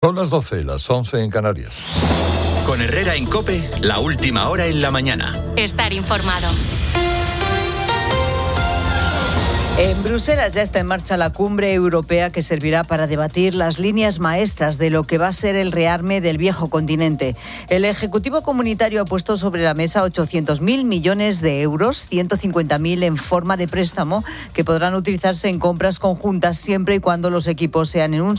Son las 12, las 11 en Canarias. Con Herrera en COPE, la última hora en la mañana. Estar informado. En Bruselas ya está en marcha la cumbre europea que servirá para debatir las líneas maestras de lo que va a ser el rearme del viejo continente. El Ejecutivo Comunitario ha puesto sobre la mesa 800.000 millones de euros, 150.000 en forma de préstamo, que podrán utilizarse en compras conjuntas siempre y cuando los equipos sean en un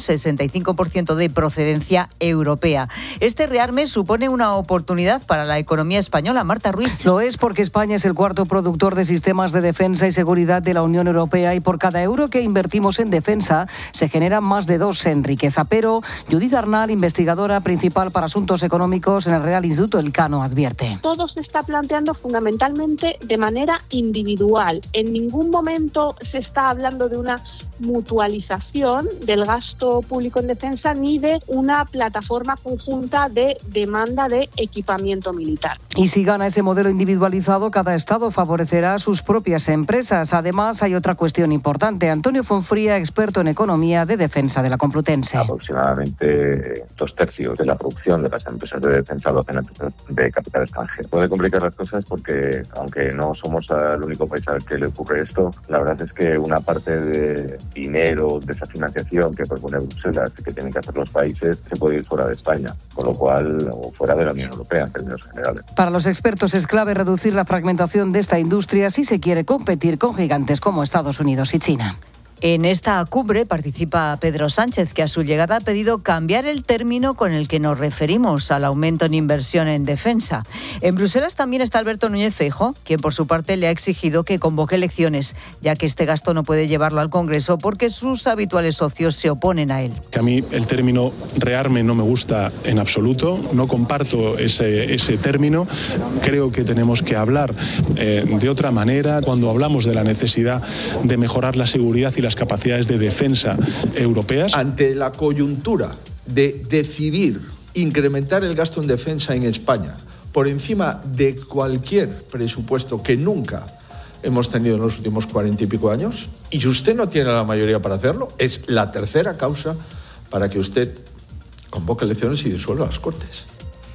65% de procedencia europea. Este rearme supone una oportunidad para la economía española. Marta Ruiz. Lo es porque España es el cuarto productor de sistemas de defensa y seguridad de la Unión Europea y por cada euro que invertimos en defensa se generan más de 2 en riqueza. Pero Judith Arnal, investigadora principal para asuntos económicos en el Real Instituto Elcano, advierte. Todo se está planteando fundamentalmente de manera individual. En ningún momento se está hablando de una mutualización del gasto público en defensa ni de una plataforma conjunta de demanda de equipamiento militar. Y si gana ese modelo individualizado, cada Estado favorecerá a sus propias empresas. Además, hay otra cuestión importante. Antonio Fonfría, experto en economía de defensa de la Complutense. Aproximadamente 2/3 de la producción de las empresas de defensa lo hacen de capital extranjero. Puede complicar las cosas porque, aunque no somos el único país al que le ocurre esto, la verdad es que una parte de dinero, de esa financiación que propone Bruselas, que tienen que hacer los países, se puede ir fuera de España, con lo cual, o fuera de la Unión Europea en términos generales. Para los expertos es clave reducir la fragmentación de esta industria si se quiere competir con gigantes como Estados Unidos y China. En esta cumbre participa Pedro Sánchez, que a su llegada ha pedido cambiar el término con el que nos referimos al aumento en inversión en defensa. En Bruselas también está Alberto Núñez Feijóo, quien por su parte le ha exigido que convoque elecciones, ya que este gasto no puede llevarlo al Congreso porque sus habituales socios se oponen a él. A mí el término rearme no me gusta en absoluto, no comparto ese término. Creo que tenemos que hablar de otra manera cuando hablamos de la necesidad de mejorar la seguridad y las capacidades de defensa europeas. Ante la coyuntura de decidir incrementar el gasto en defensa en España por encima de cualquier presupuesto que nunca hemos tenido en los últimos 40 y pico años, y usted no tiene la mayoría para hacerlo, es la tercera causa para que usted convoque elecciones y disuelva las Cortes.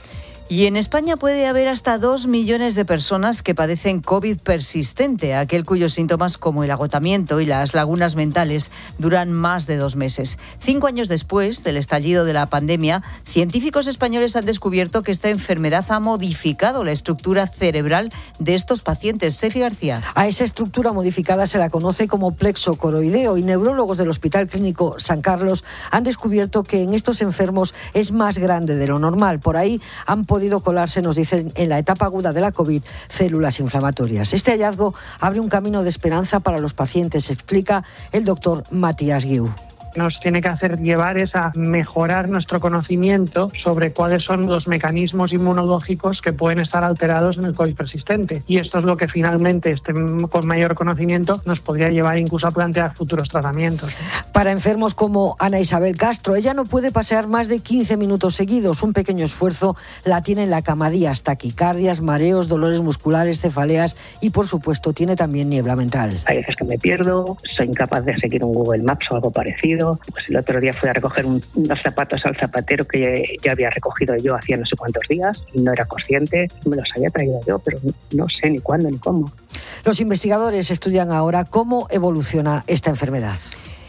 Y en España puede haber hasta 2 millones de personas que padecen COVID persistente, aquel cuyos síntomas como el agotamiento y las lagunas mentales duran más de 2 meses. 5 años después del estallido de la pandemia, científicos españoles han descubierto que esta enfermedad ha modificado la estructura cerebral de estos pacientes. Sefi García. A esa estructura modificada se la conoce como plexo coroideo y neurólogos del Hospital Clínico San Carlos han descubierto que en estos enfermos es más grande de lo normal. Por ahí han podido colarse, nos dicen, en la etapa aguda de la COVID, células inflamatorias. Este hallazgo abre un camino de esperanza para los pacientes, explica el doctor Matías Guiu. Nos tiene que hacer llevar es a mejorar nuestro conocimiento sobre cuáles son los mecanismos inmunológicos que pueden estar alterados en el COVID persistente. Y esto es lo que finalmente, con mayor conocimiento, nos podría llevar incluso a plantear futuros tratamientos. Para enfermos como Ana Isabel Castro, ella no puede pasear más de 15 minutos seguidos. Un pequeño esfuerzo la tiene en la cama días, taquicardias, mareos, dolores musculares, cefaleas y, por supuesto, tiene también niebla mental. Hay veces que me pierdo, soy incapaz de seguir un Google Maps o algo parecido. Pues el otro día fui a recoger unos zapatos al zapatero que ya había recogido yo hacía no sé cuántos días y no era consciente, me los había traído yo, pero no sé ni cuándo ni cómo. Los investigadores estudian ahora cómo evoluciona esta enfermedad.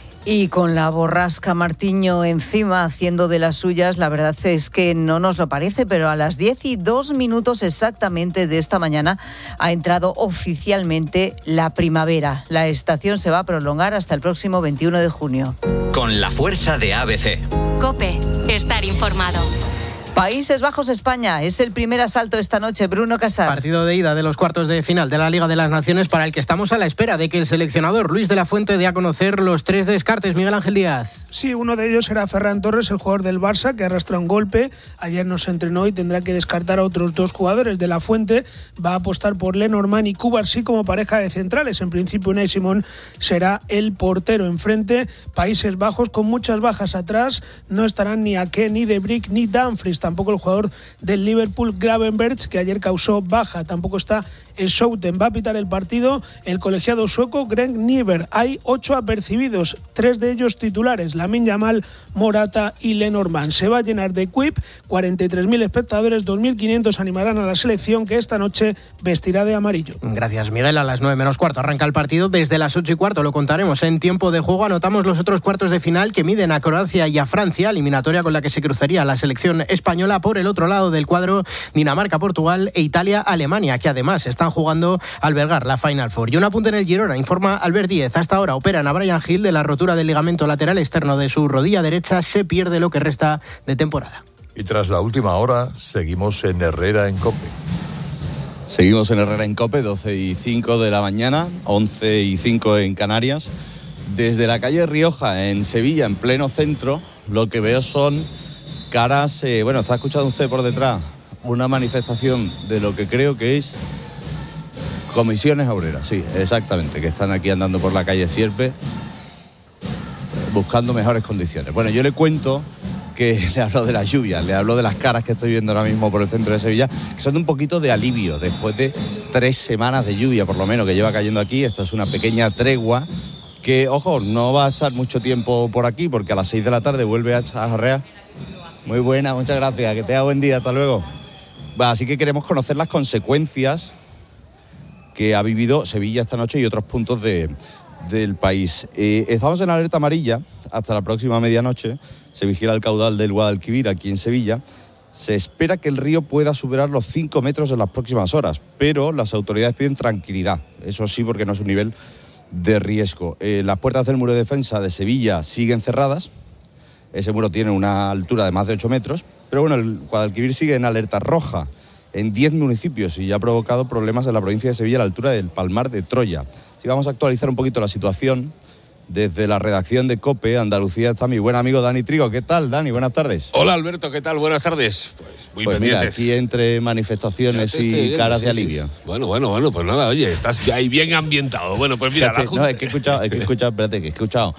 Y con la borrasca Martiño encima haciendo de las suyas, la verdad es que no nos lo parece, pero a las 10:02 exactamente de esta mañana ha entrado oficialmente la primavera. La estación se va a prolongar hasta el próximo 21 de junio. Con la fuerza de ABC. COPE, estar informado. Países Bajos, España, es el primer asalto esta noche. Bruno Casar. Partido de ida de los cuartos de final de la Liga de las Naciones para el que estamos a la espera de que el seleccionador Luis de la Fuente dé a conocer los 3 descartes. Miguel Ángel Díaz. Sí, uno de ellos será Ferran Torres, el jugador del Barça, que arrastra un golpe. Ayer no se entrenó y tendrá que descartar a otros 2 jugadores. De la Fuente va a apostar por Lenormand y Cubarsí como pareja de centrales. En principio, Unai Simón será el portero. Enfrente, Países Bajos con muchas bajas atrás. No estarán ni Ake, ni De Bruyne, ni Dumfries. Tampoco el jugador del Liverpool, Gravenberch, que ayer causó baja. Tampoco está Schouten. Va a pitar el partido el colegiado sueco Greg Nyberg. Hay 8 apercibidos, 3 de ellos titulares, Lamine Yamal, Morata y Lenormand. Se va a llenar de Kuip, 43.000 espectadores, 2.500 animarán a la selección, que esta noche vestirá de amarillo. Gracias, Miguel. A las 9 menos cuarto arranca el partido. Desde las 8 y cuarto lo contaremos en tiempo de juego. Anotamos los otros cuartos de final que miden a Croacia y a Francia, eliminatoria con la que se cruzaría la selección española. Por el otro lado del cuadro, Dinamarca, Portugal e Italia, Alemania, que además están jugando a albergar la Final Four. Y un apunte en el Girona, informa Albert Díez. Hasta ahora operan a Brian Hill de la rotura del ligamento lateral externo de su rodilla derecha. Se pierde lo que resta de temporada. Y tras la última hora, seguimos en Herrera en COPE. Seguimos en Herrera en COPE, 12:05 de la mañana, 11:05 en Canarias. Desde la calle Rioja, en Sevilla, en pleno centro, lo que veo son caras... está escuchando usted por detrás una manifestación de lo que creo que es comisiones obreras, sí, exactamente, que están aquí andando por la calle Sierpe buscando mejores condiciones. Bueno, yo le cuento que le hablo de la lluvia, le hablo de las caras que estoy viendo ahora mismo por el centro de Sevilla, que son un poquito de alivio después de 3 semanas de lluvia, por lo menos, que lleva cayendo aquí. Esta es una pequeña tregua que, ojo, no va a estar mucho tiempo por aquí, porque a las 6 de la tarde vuelve a jarrear. Muy buena, muchas gracias, que tenga buen día, hasta luego. Bueno, así que queremos conocer las consecuencias que ha vivido Sevilla esta noche y otros puntos del país. Estamos en alerta amarilla hasta la próxima medianoche. Se vigila el caudal del Guadalquivir aquí en Sevilla. Se espera que el río pueda superar los 5 metros en las próximas horas, pero las autoridades piden tranquilidad, eso sí, porque no es un nivel de riesgo. Las puertas del muro de defensa de Sevilla siguen cerradas. Ese muro tiene una altura de más de 8 metros, pero bueno, el Guadalquivir sigue en alerta roja en 10 municipios y ya ha provocado problemas en la provincia de Sevilla a la altura del Palmar de Troya. Si vamos a actualizar un poquito la situación, desde la redacción de COPE Andalucía está mi buen amigo Dani Trigo. ¿Qué tal, Dani? Buenas tardes. Hola, Alberto, ¿qué tal? Buenas tardes. Pues muy pendientes. Mira, aquí entre manifestaciones y caras de alivio. Sí. Bueno, pues nada, oye, estás ahí bien ambientado. Bueno, pues mira, fíjate, es que he escuchado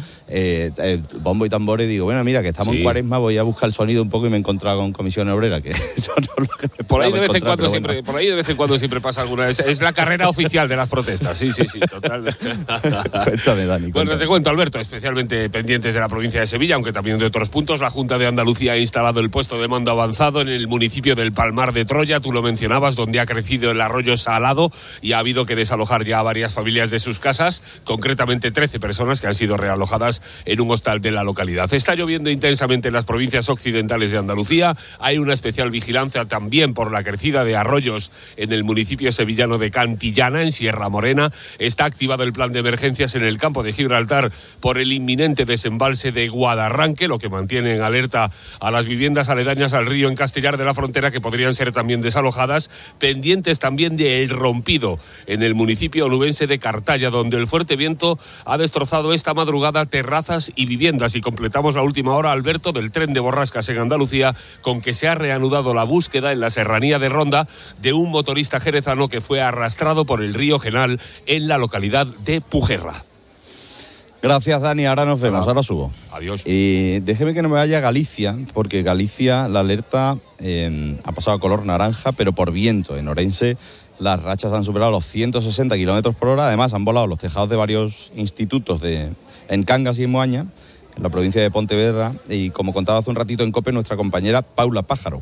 bombo y tambores y digo, bueno, mira, que estamos en Cuaresma, voy a buscar el sonido un poco y me he encontrado con Comisión Obrera, que por ahí de vez en cuando siempre pasa alguna vez. Es la carrera oficial de las protestas. Sí, total. Cuéntame, Dani. Bueno, te cuento, Alberto, especialmente pendientes de la provincia de Sevilla, aunque también de otros puntos. La Junta de Andalucía ha instalado el puesto de mando avanzado en el municipio del Palmar de Troya, tú lo mencionabas, donde ha crecido el arroyo Salado y ha habido que desalojar ya a varias familias de sus casas, concretamente 13 personas que han sido realojadas en un hostal de la localidad. Está lloviendo intensamente en las provincias occidentales de Andalucía. Hay una especial vigilancia también por la crecida de arroyos en el municipio sevillano de Cantillana, en Sierra Morena. Está activado el plan de emergencias en el campo de Gibraltar por el inminente desembalse de Guadarranque, lo que mantiene en alerta a las viviendas aledañas al río en Castellar de la Frontera, que podrían ser también desalojadas, pendientes también de El Rompido, en el municipio onubense de Cartaya, donde el fuerte viento ha destrozado esta madrugada terrazas y viviendas. Y completamos la última hora, Alberto, del tren de borrascas en Andalucía, con que se ha reanudado la búsqueda en la serranía de Ronda de un motorista jerezano que fue arrastrado por el río Genal en la localidad de Pujerra. Gracias, Dani. Ahora nos vemos. Ahora subo. Adiós. Déjeme que no me vaya a Galicia, porque Galicia, la alerta ha pasado a color naranja, pero por viento. En Orense las rachas han superado los 160 kilómetros por hora. Además, han volado los tejados de varios institutos en Cangas y en Moaña, en la provincia de Pontevedra. Y como contaba hace un ratito en COPE nuestra compañera Paula Pájaro.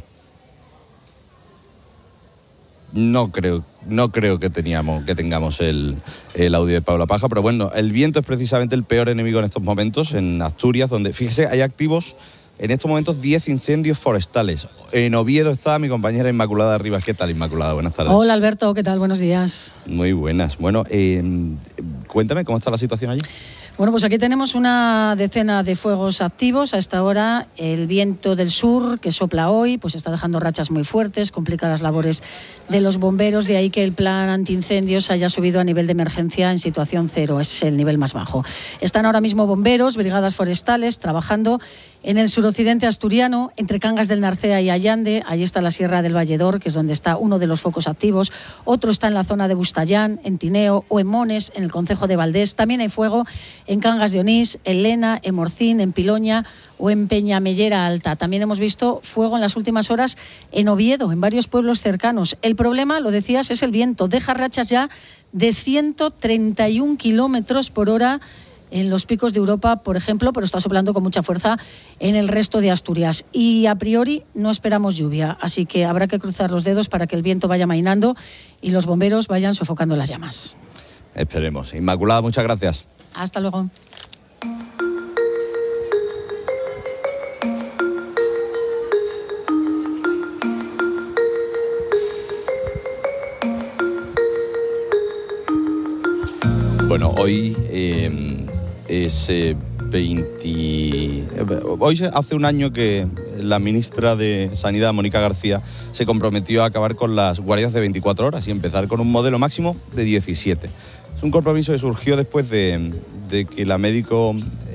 No creo que tengamos el audio de Paula Paja, pero bueno, el viento es precisamente el peor enemigo en estos momentos en Asturias, donde, fíjese, hay activos en estos momentos 10 incendios forestales. En Oviedo está mi compañera Inmaculada Rivas. ¿Qué tal, Inmaculada? Buenas tardes. Hola, Alberto, ¿qué tal? Buenos días. Muy buenas. Bueno, cuéntame, ¿cómo está la situación allí? Bueno, pues aquí tenemos una decena de fuegos activos. A esta hora el viento del sur que sopla hoy pues está dejando rachas muy fuertes, complica las labores de los bomberos, de ahí que el plan antiincendios haya subido a nivel de emergencia en situación 0, es el nivel más bajo. Están ahora mismo bomberos, brigadas forestales trabajando en el suroccidente asturiano, entre Cangas del Narcea y Allande. Allí está la Sierra del Valledor, que es donde está uno de los focos activos. Otro está en la zona de Bustallán, en Tineo o en Mones, en el concejo de Valdés. También hay fuego en Cangas de Onís, en Lena, en Morcín, en Piloña o en Peñamellera Alta. También hemos visto fuego en las últimas horas en Oviedo, en varios pueblos cercanos. El problema, lo decías, es el viento. Deja rachas ya de 131 kilómetros por hora en los picos de Europa, por ejemplo, pero está soplando con mucha fuerza en el resto de Asturias. Y a priori no esperamos lluvia, así que habrá que cruzar los dedos para que el viento vaya amainando y los bomberos vayan sofocando las llamas. Esperemos. Inmaculada, muchas gracias. Hasta luego. Bueno, hoy es 20... Hoy hace un año que la ministra de Sanidad, Mónica García, se comprometió a acabar con las guardias de 24 horas y empezar con un modelo máximo de 17. Es un compromiso que surgió después de que la médico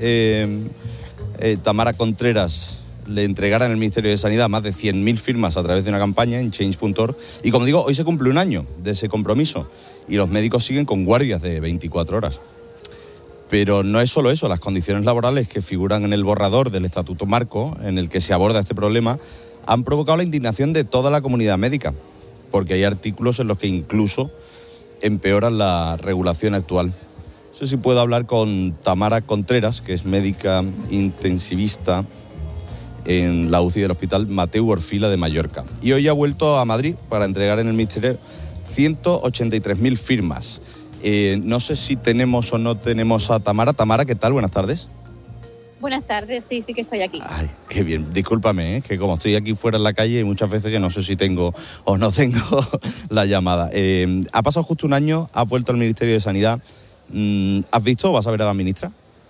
Tamara Contreras le entregara en el Ministerio de Sanidad más de 100.000 firmas a través de una campaña en change.org. Y como digo, hoy se cumple un año de ese compromiso y los médicos siguen con guardias de 24 horas. Pero no es solo eso, las condiciones laborales que figuran en el borrador del Estatuto Marco, en el que se aborda este problema, han provocado la indignación de toda la comunidad médica, porque hay artículos en los que incluso empeoran la regulación actual. No sé si puedo hablar con Tamara Contreras, que es médica intensivista en la UCI del Hospital Mateu Orfila de Mallorca. Y hoy ha vuelto a Madrid para entregar en el Ministerio 183.000 firmas. No sé si tenemos o no tenemos a Tamara. Tamara, ¿qué tal? Buenas tardes. Buenas tardes, sí que estoy aquí. Ay, qué bien. Discúlpame, que como estoy aquí fuera en la calle hay muchas veces que no sé si tengo o no tengo la llamada. Ha pasado justo un año, has vuelto al Ministerio de Sanidad. ¿Has visto o vas a ver a la ministra?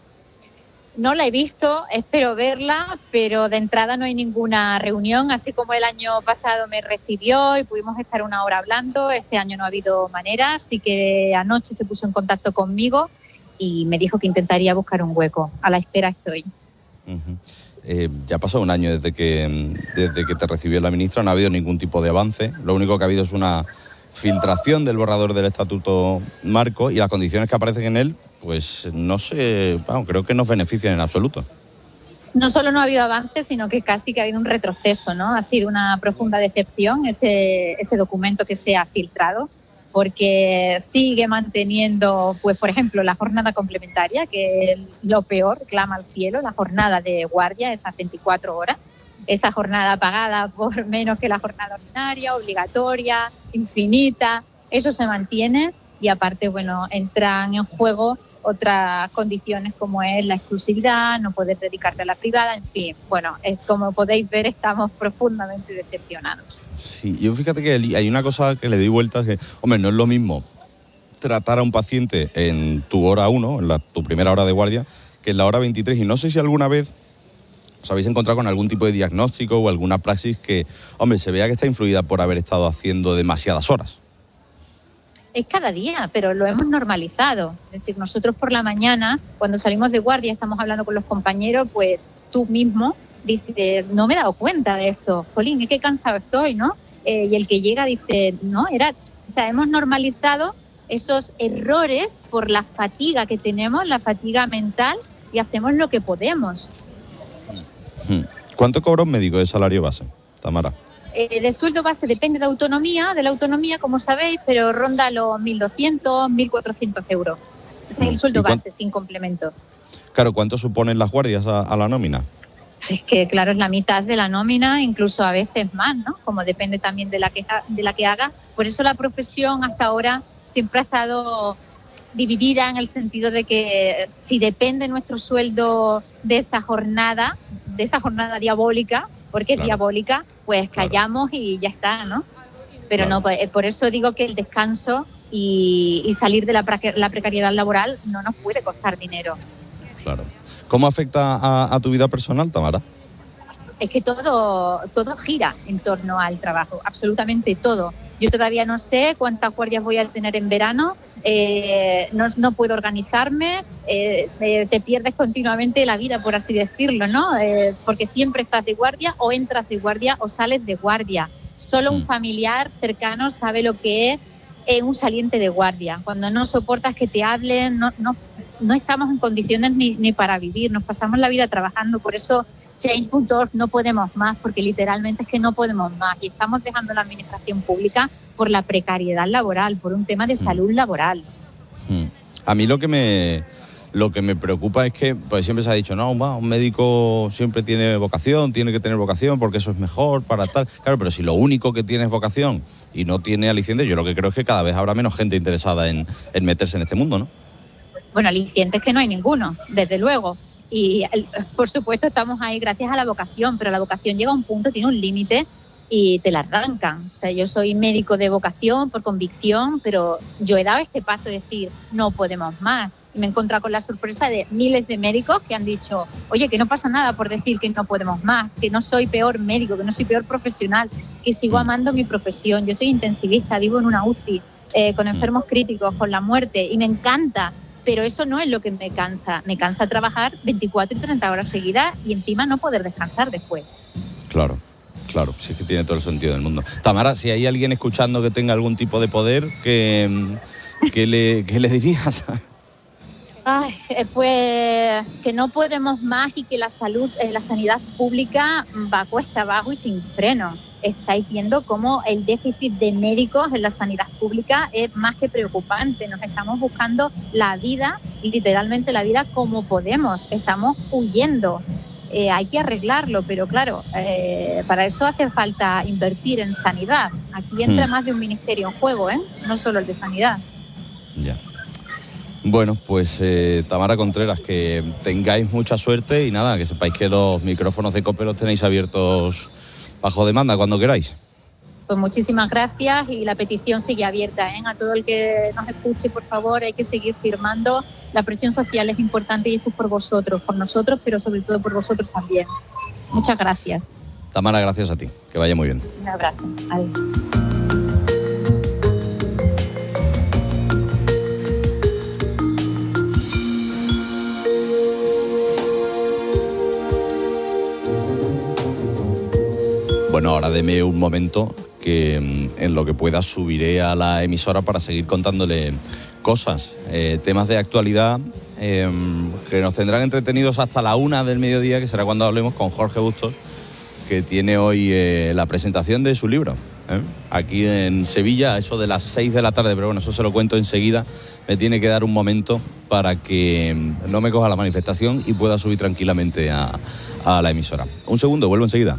No la he visto, espero verla, pero de entrada no hay ninguna reunión, así como el año pasado me recibió y pudimos estar una hora hablando, este año no ha habido manera, así que anoche se puso en contacto conmigo y me dijo que intentaría buscar un hueco. A la espera estoy. Ya ha pasado un año desde que te recibió la ministra, no ha habido ningún tipo de avance, lo único que ha habido es una filtración del borrador del Estatuto Marco y las condiciones que aparecen en él, pues no sé, creo que nos benefician en absoluto. No solo no ha habido avance, sino que casi que ha habido un retroceso, ¿no? Ha sido una profunda decepción ese documento que se ha filtrado, porque sigue manteniendo, pues por ejemplo, la jornada complementaria, que es lo peor, clama al cielo, la jornada de guardia, esas 24 horas, esa jornada pagada por menos que la jornada ordinaria, obligatoria, infinita, eso se mantiene y aparte, bueno, entran en juego otras condiciones como es la exclusividad, no poder dedicarte a la privada, en fin, bueno, como podéis ver estamos profundamente decepcionados. Sí, yo fíjate que hay una cosa que le doy vueltas, que, hombre, no es lo mismo tratar a un paciente en tu hora 1, en tu primera hora de guardia, que en la hora 23, y no sé si alguna vez os habéis encontrado con algún tipo de diagnóstico o alguna praxis que, hombre, se vea que está influida por haber estado haciendo demasiadas horas. Es cada día, pero lo hemos normalizado. Es decir, nosotros por la mañana, cuando salimos de guardia, estamos hablando con los compañeros, pues tú mismo dices, no me he dado cuenta de esto. Jolín, qué cansado estoy, ¿no? Y el que llega dice, no, hemos normalizado esos errores por la fatiga que tenemos, la fatiga mental, y hacemos lo que podemos. ¿Cuánto cobra un médico de salario base, Tamara? De sueldo base depende de la autonomía, como sabéis, pero ronda los 1.200, 1.400 euros. Ese es el sueldo base, sin complemento. Claro, ¿cuánto suponen las guardias a la nómina? Es que, claro, es la mitad de la nómina, incluso a veces más, ¿no? Como depende también de la que haga. Por eso la profesión hasta ahora siempre ha estado dividida en el sentido de que si depende nuestro sueldo de esa jornada diabólica, porque es diabólica, pues callamos y ya está, ¿no? Pero no, pues, por eso digo que el descanso y salir de la precariedad laboral no nos puede costar dinero. Claro. ¿Cómo afecta a tu vida personal, Tamara? Es que todo gira en torno al trabajo, absolutamente todo. Yo todavía no sé cuántas guardias voy a tener en verano, no puedo organizarme, te pierdes continuamente la vida, por así decirlo, ¿no? Porque siempre estás de guardia, o entras de guardia o sales de guardia. Solo un familiar cercano sabe lo que es un saliente de guardia. Cuando no soportas que te hablen, no estamos en condiciones ni para vivir, nos pasamos la vida trabajando, por eso Change.org no podemos más, porque literalmente es que no podemos más y estamos dejando la administración pública por la precariedad laboral, por un tema de salud laboral. A mí lo que me preocupa es que pues siempre se ha dicho, no, un médico siempre tiene que tener vocación porque eso es mejor para tal. Claro, pero si lo único que tiene es vocación y no tiene aliciente, yo lo que creo es que cada vez habrá menos gente interesada en meterse en este mundo, ¿no? Bueno, alicientes que no hay ninguno, desde luego. Y por supuesto estamos ahí gracias a la vocación, pero la vocación llega a un punto, tiene un límite y te la arrancan. O sea, yo soy médico de vocación, por convicción, pero yo he dado este paso de decir, no podemos más. Y me he encontrado con la sorpresa de miles de médicos que han dicho, oye, que no pasa nada por decir que no podemos más, que no soy peor médico, que no soy peor profesional, que sigo amando mi profesión. Yo soy intensivista, vivo en una UCI, con enfermos críticos, con la muerte, y me encanta. Pero eso no es lo que me cansa. Me cansa trabajar 24 y 30 horas seguidas y encima no poder descansar después. Claro, sí es que tiene todo el sentido del mundo. Tamara, si hay alguien escuchando que tenga algún tipo de poder, ¿qué le dirías? Ay, pues que no podemos más y que la sanidad pública va cuesta abajo y sin freno. Estáis viendo cómo el déficit de médicos en la sanidad pública es más que preocupante. Nos estamos buscando la vida, literalmente la vida como podemos. Estamos huyendo. Hay que arreglarlo, pero claro, para eso hace falta invertir en sanidad. Aquí entra más de un ministerio en juego, no solo el de sanidad. Ya. Bueno, pues Tamara Contreras, que tengáis mucha suerte y nada, que sepáis que los micrófonos de COPE los tenéis abiertos bajo demanda cuando queráis. Pues muchísimas gracias y la petición sigue abierta, A todo el que nos escuche, por favor, hay que seguir firmando. La presión social es importante y esto es por vosotros, por nosotros, pero sobre todo por vosotros también. Muchas gracias. Tamara, gracias a ti. Que vaya muy bien. Un abrazo. Adiós. Bueno, ahora deme un momento que en lo que pueda subiré a la emisora para seguir contándole cosas, temas de actualidad que nos tendrán entretenidos hasta la 1 del mediodía, que será cuando hablemos con Jorge Bustos, que tiene hoy la presentación de su libro, aquí en Sevilla, a eso de las 6 de la tarde, pero bueno, eso se lo cuento enseguida. Me tiene que dar un momento para que no me coja la manifestación y pueda subir tranquilamente a la emisora. Un segundo, vuelvo enseguida.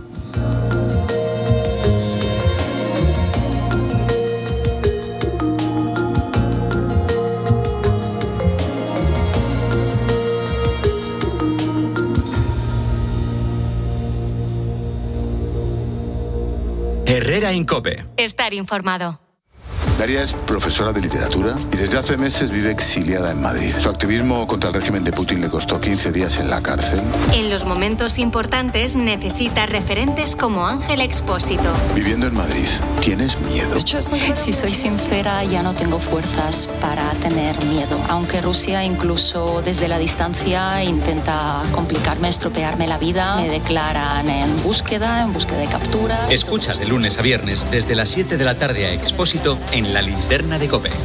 Herrera en COPE. Estar informado. Daria es profesora de literatura y desde hace meses vive exiliada en Madrid. Su activismo contra el régimen de Putin le costó 15 días en la cárcel. En los momentos importantes necesita referentes como Ángel Expósito. Viviendo en Madrid, ¿tienes miedo? Si soy sincera, ya no tengo fuerzas para tener miedo. Aunque Rusia incluso desde la distancia intenta complicarme, estropearme la vida, me declaran en búsqueda de captura. Escuchas de lunes a viernes desde las 7 de la tarde a Expósito en La Linterna de COPE.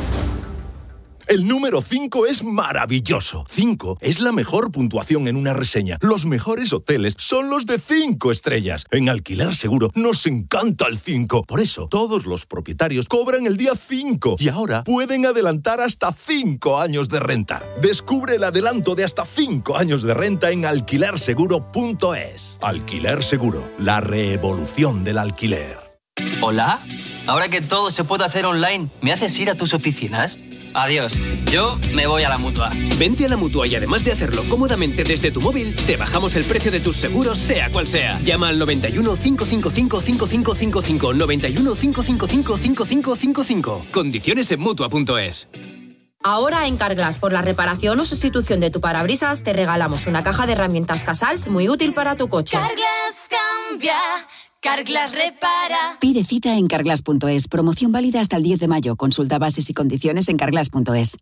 El número 5 es maravilloso. 5 es la mejor puntuación en una reseña. Los mejores hoteles son los de 5 estrellas. En Alquiler Seguro nos encanta el 5. Por eso, todos los propietarios cobran el día 5 y ahora pueden adelantar hasta 5 años de renta. Descubre el adelanto de hasta 5 años de renta en alquilerseguro.es. Alquiler Seguro, la revolución del alquiler. ¿Hola? Ahora que todo se puede hacer online, ¿me haces ir a tus oficinas? Adiós, yo me voy a la Mutua. Vente a la Mutua y además de hacerlo cómodamente desde tu móvil, te bajamos el precio de tus seguros, sea cual sea. Llama al 91 555 5555, 91 555 5555. Condiciones en Mutua.es. Ahora en Carglass, por la reparación o sustitución de tu parabrisas, te regalamos una caja de herramientas Casals muy útil para tu coche. Carglass cambia, Carglass repara. Pide cita en Carglass.es. Promoción válida hasta el 10 de mayo. Consulta bases y condiciones en Carglass.es.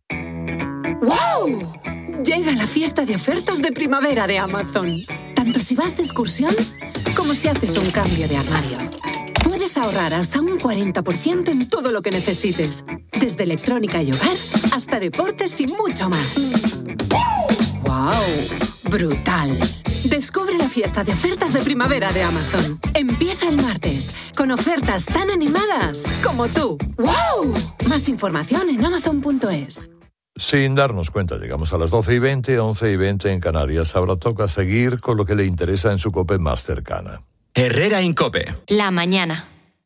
¡Wow! Llega la fiesta de ofertas de primavera de Amazon. Tanto si vas de excursión como si haces un cambio de armario. Puedes ahorrar hasta un 40% en todo lo que necesites. Desde electrónica y hogar hasta deportes y mucho más. ¡Wow! ¡Brutal! Descubre la fiesta de ofertas de primavera de Amazon. Empieza el martes, con ofertas tan animadas como tú. ¡Wow! Más información en Amazon.es. Sin darnos cuenta, llegamos a las 12:20, 11:20 en Canarias. Ahora toca seguir con lo que le interesa en su COPE más cercana. Herrera en COPE. La mañana.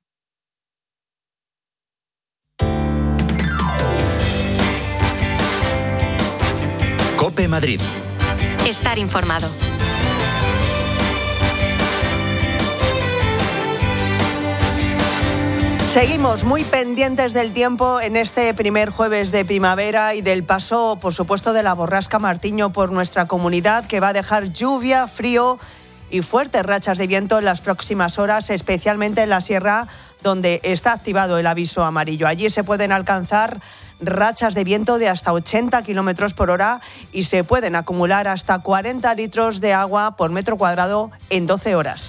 COPE Madrid. Estar informado. Seguimos muy pendientes del tiempo en este primer jueves de primavera y del paso, por supuesto, de la borrasca Martiño por nuestra comunidad, que va a dejar lluvia, frío y fuertes rachas de viento en las próximas horas, especialmente en la sierra, donde está activado el aviso amarillo. Allí se pueden alcanzar rachas de viento de hasta 80 kilómetros por hora y se pueden acumular hasta 40 litros de agua por metro cuadrado en 12 horas.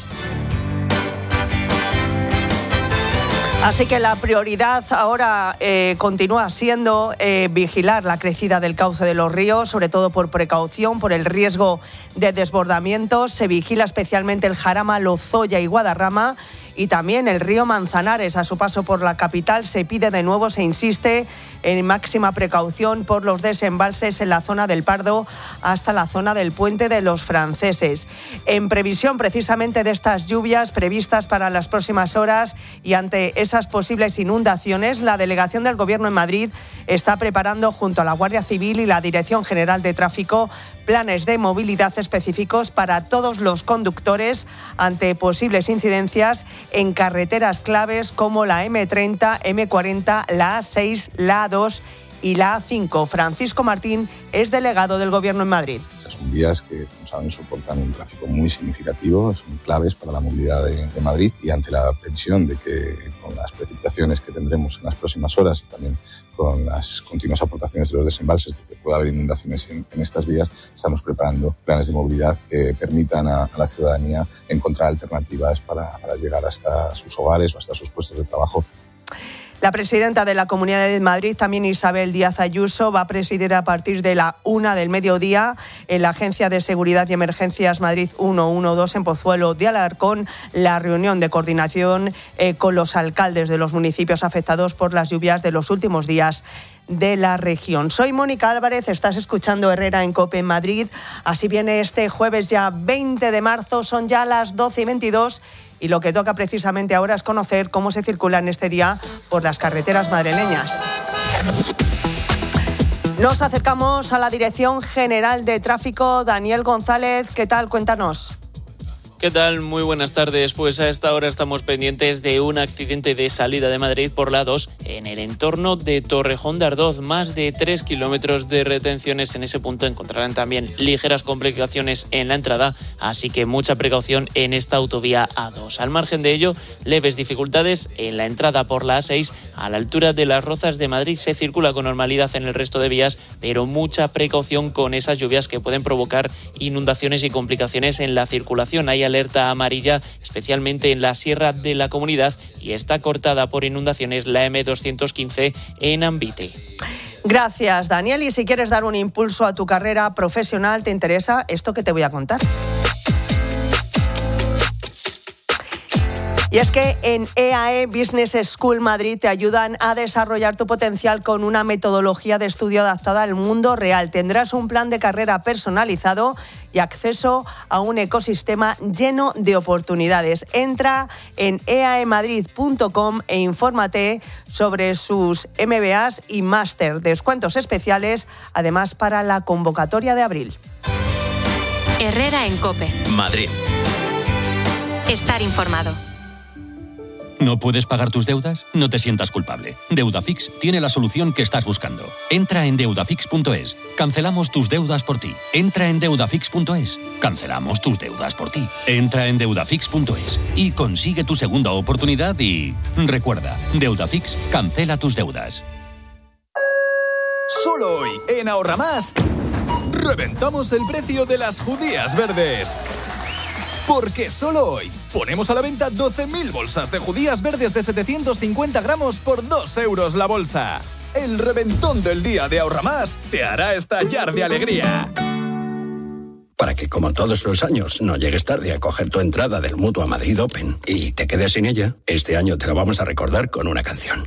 Así que la prioridad ahora continúa siendo vigilar la crecida del cauce de los ríos, sobre todo por precaución, por el riesgo de desbordamientos. Se vigila especialmente el Jarama, Lozoya y Guadarrama, y también el río Manzanares. A su paso por la capital se pide de nuevo, se insiste en máxima precaución por los desembalses en la zona del Pardo hasta la zona del Puente de los Franceses. En previsión precisamente de estas lluvias previstas para las próximas horas y ante esas posibles inundaciones, la delegación del Gobierno en Madrid está preparando junto a la Guardia Civil y la Dirección General de Tráfico planes de movilidad específicos para todos los conductores ante posibles incidencias en carreteras claves como la M30, M40, la A6, la A2 y la A5. Francisco Martín es delegado del Gobierno en Madrid. Son vías que, como saben, soportan un tráfico muy significativo, son claves para la movilidad de Madrid, y ante la previsión de que con las precipitaciones que tendremos en las próximas horas y también con las continuas aportaciones de los desembalses, de que pueda haber inundaciones en estas vías, estamos preparando planes de movilidad que permitan a la ciudadanía encontrar alternativas para llegar hasta sus hogares o hasta sus puestos de trabajo. La presidenta de la Comunidad de Madrid, también Isabel Díaz Ayuso, va a presidir a partir de la 1 del mediodía en la Agencia de Seguridad y Emergencias Madrid 112 en Pozuelo de Alarcón la reunión de coordinación con los alcaldes de los municipios afectados por las lluvias de los últimos días de la región. Soy Mónica Álvarez, estás escuchando Herrera en COPE en Madrid. Así viene este jueves ya 20 de marzo, son ya las 12:22 y lo que toca precisamente ahora es conocer cómo se circula en este día por las carreteras madrileñas. Nos acercamos a la Dirección General de Tráfico. Daniel González, ¿qué tal? Cuéntanos. ¿Qué tal? Muy buenas tardes. Pues a esta hora estamos pendientes de un accidente de salida de Madrid por la 2 en el entorno de Torrejón de Ardoz. Más de 3 kilómetros de retenciones en ese punto. Encontrarán también ligeras complicaciones en la entrada, así que mucha precaución en esta autovía A2. Al margen de ello, leves dificultades en la entrada por la A6 a la altura de Las Rozas de Madrid. Se circula con normalidad en el resto de vías, pero mucha precaución con esas lluvias que pueden provocar inundaciones y complicaciones en la circulación. Hay alerta amarilla, especialmente en la Sierra de la Comunidad, y está cortada por inundaciones la M215 en Ambite. Gracias, Daniel. Y si quieres dar un impulso a tu carrera profesional, ¿te interesa esto que te voy a contar? Y es que en EAE Business School Madrid te ayudan a desarrollar tu potencial con una metodología de estudio adaptada al mundo real. Tendrás un plan de carrera personalizado y acceso a un ecosistema lleno de oportunidades. Entra en eaemadrid.com e infórmate sobre sus MBAs y máster. Descuentos especiales, además, para la convocatoria de abril. Herrera en COPE. Madrid. Estar informado. ¿No puedes pagar tus deudas? No te sientas culpable. Deudafix tiene la solución que estás buscando. Entra en deudafix.es. Cancelamos tus deudas por ti. Entra en deudafix.es. Cancelamos tus deudas por ti. Entra en deudafix.es y consigue tu segunda oportunidad y... recuerda, Deudafix cancela tus deudas. Solo hoy, en Ahorra Más, reventamos el precio de las judías verdes. Porque solo hoy ponemos a la venta 12.000 bolsas de judías verdes de 750 gramos por 2 euros la bolsa. El reventón del día de Ahorra Más te hará estallar de alegría. Para que, como todos los años, no llegues tarde a coger tu entrada del Mutua Madrid Open y te quedes sin ella, este año te la vamos a recordar con una canción.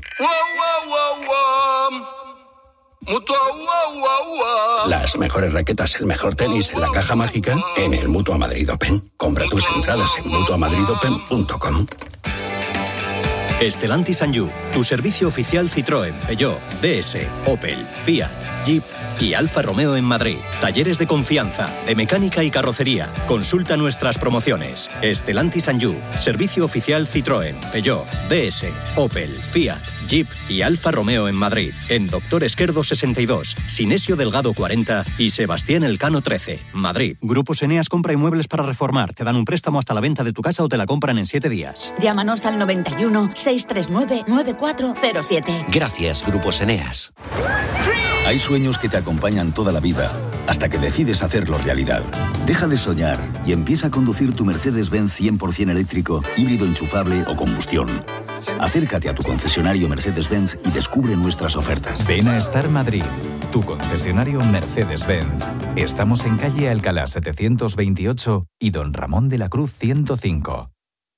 Mutua, Las mejores raquetas, el mejor tenis en la caja mágica en el Mutua Madrid Open. Compra tus entradas en mutuamadridopen.com. Stellantis and You, tu servicio oficial Citroën, Peugeot, DS, Opel, Fiat, Jeep y Alfa Romeo en Madrid. Talleres de confianza, de mecánica y carrocería. Consulta nuestras promociones. Stellantis and You, servicio oficial Citroën, Peugeot, DS, Opel, Fiat, Jeep y Alfa Romeo en Madrid. En Doctor Esquerdo 62, Sinesio Delgado 40 y Sebastián Elcano 13, Madrid. Grupos Eneas compra inmuebles para reformar. Te dan un préstamo hasta la venta de tu casa o te la compran en 7 días. Llámanos al 91 639 9407. Gracias, Grupos Eneas. Hay sueños que te acompañan toda la vida, hasta que decides hacerlo realidad. Deja de soñar y empieza a conducir tu Mercedes-Benz 100% eléctrico, híbrido enchufable o combustión. Acércate a tu concesionario Mercedes-Benz y descubre nuestras ofertas. Ven a Star Madrid, tu concesionario Mercedes-Benz. Estamos en calle Alcalá 728 y Don Ramón de la Cruz 105.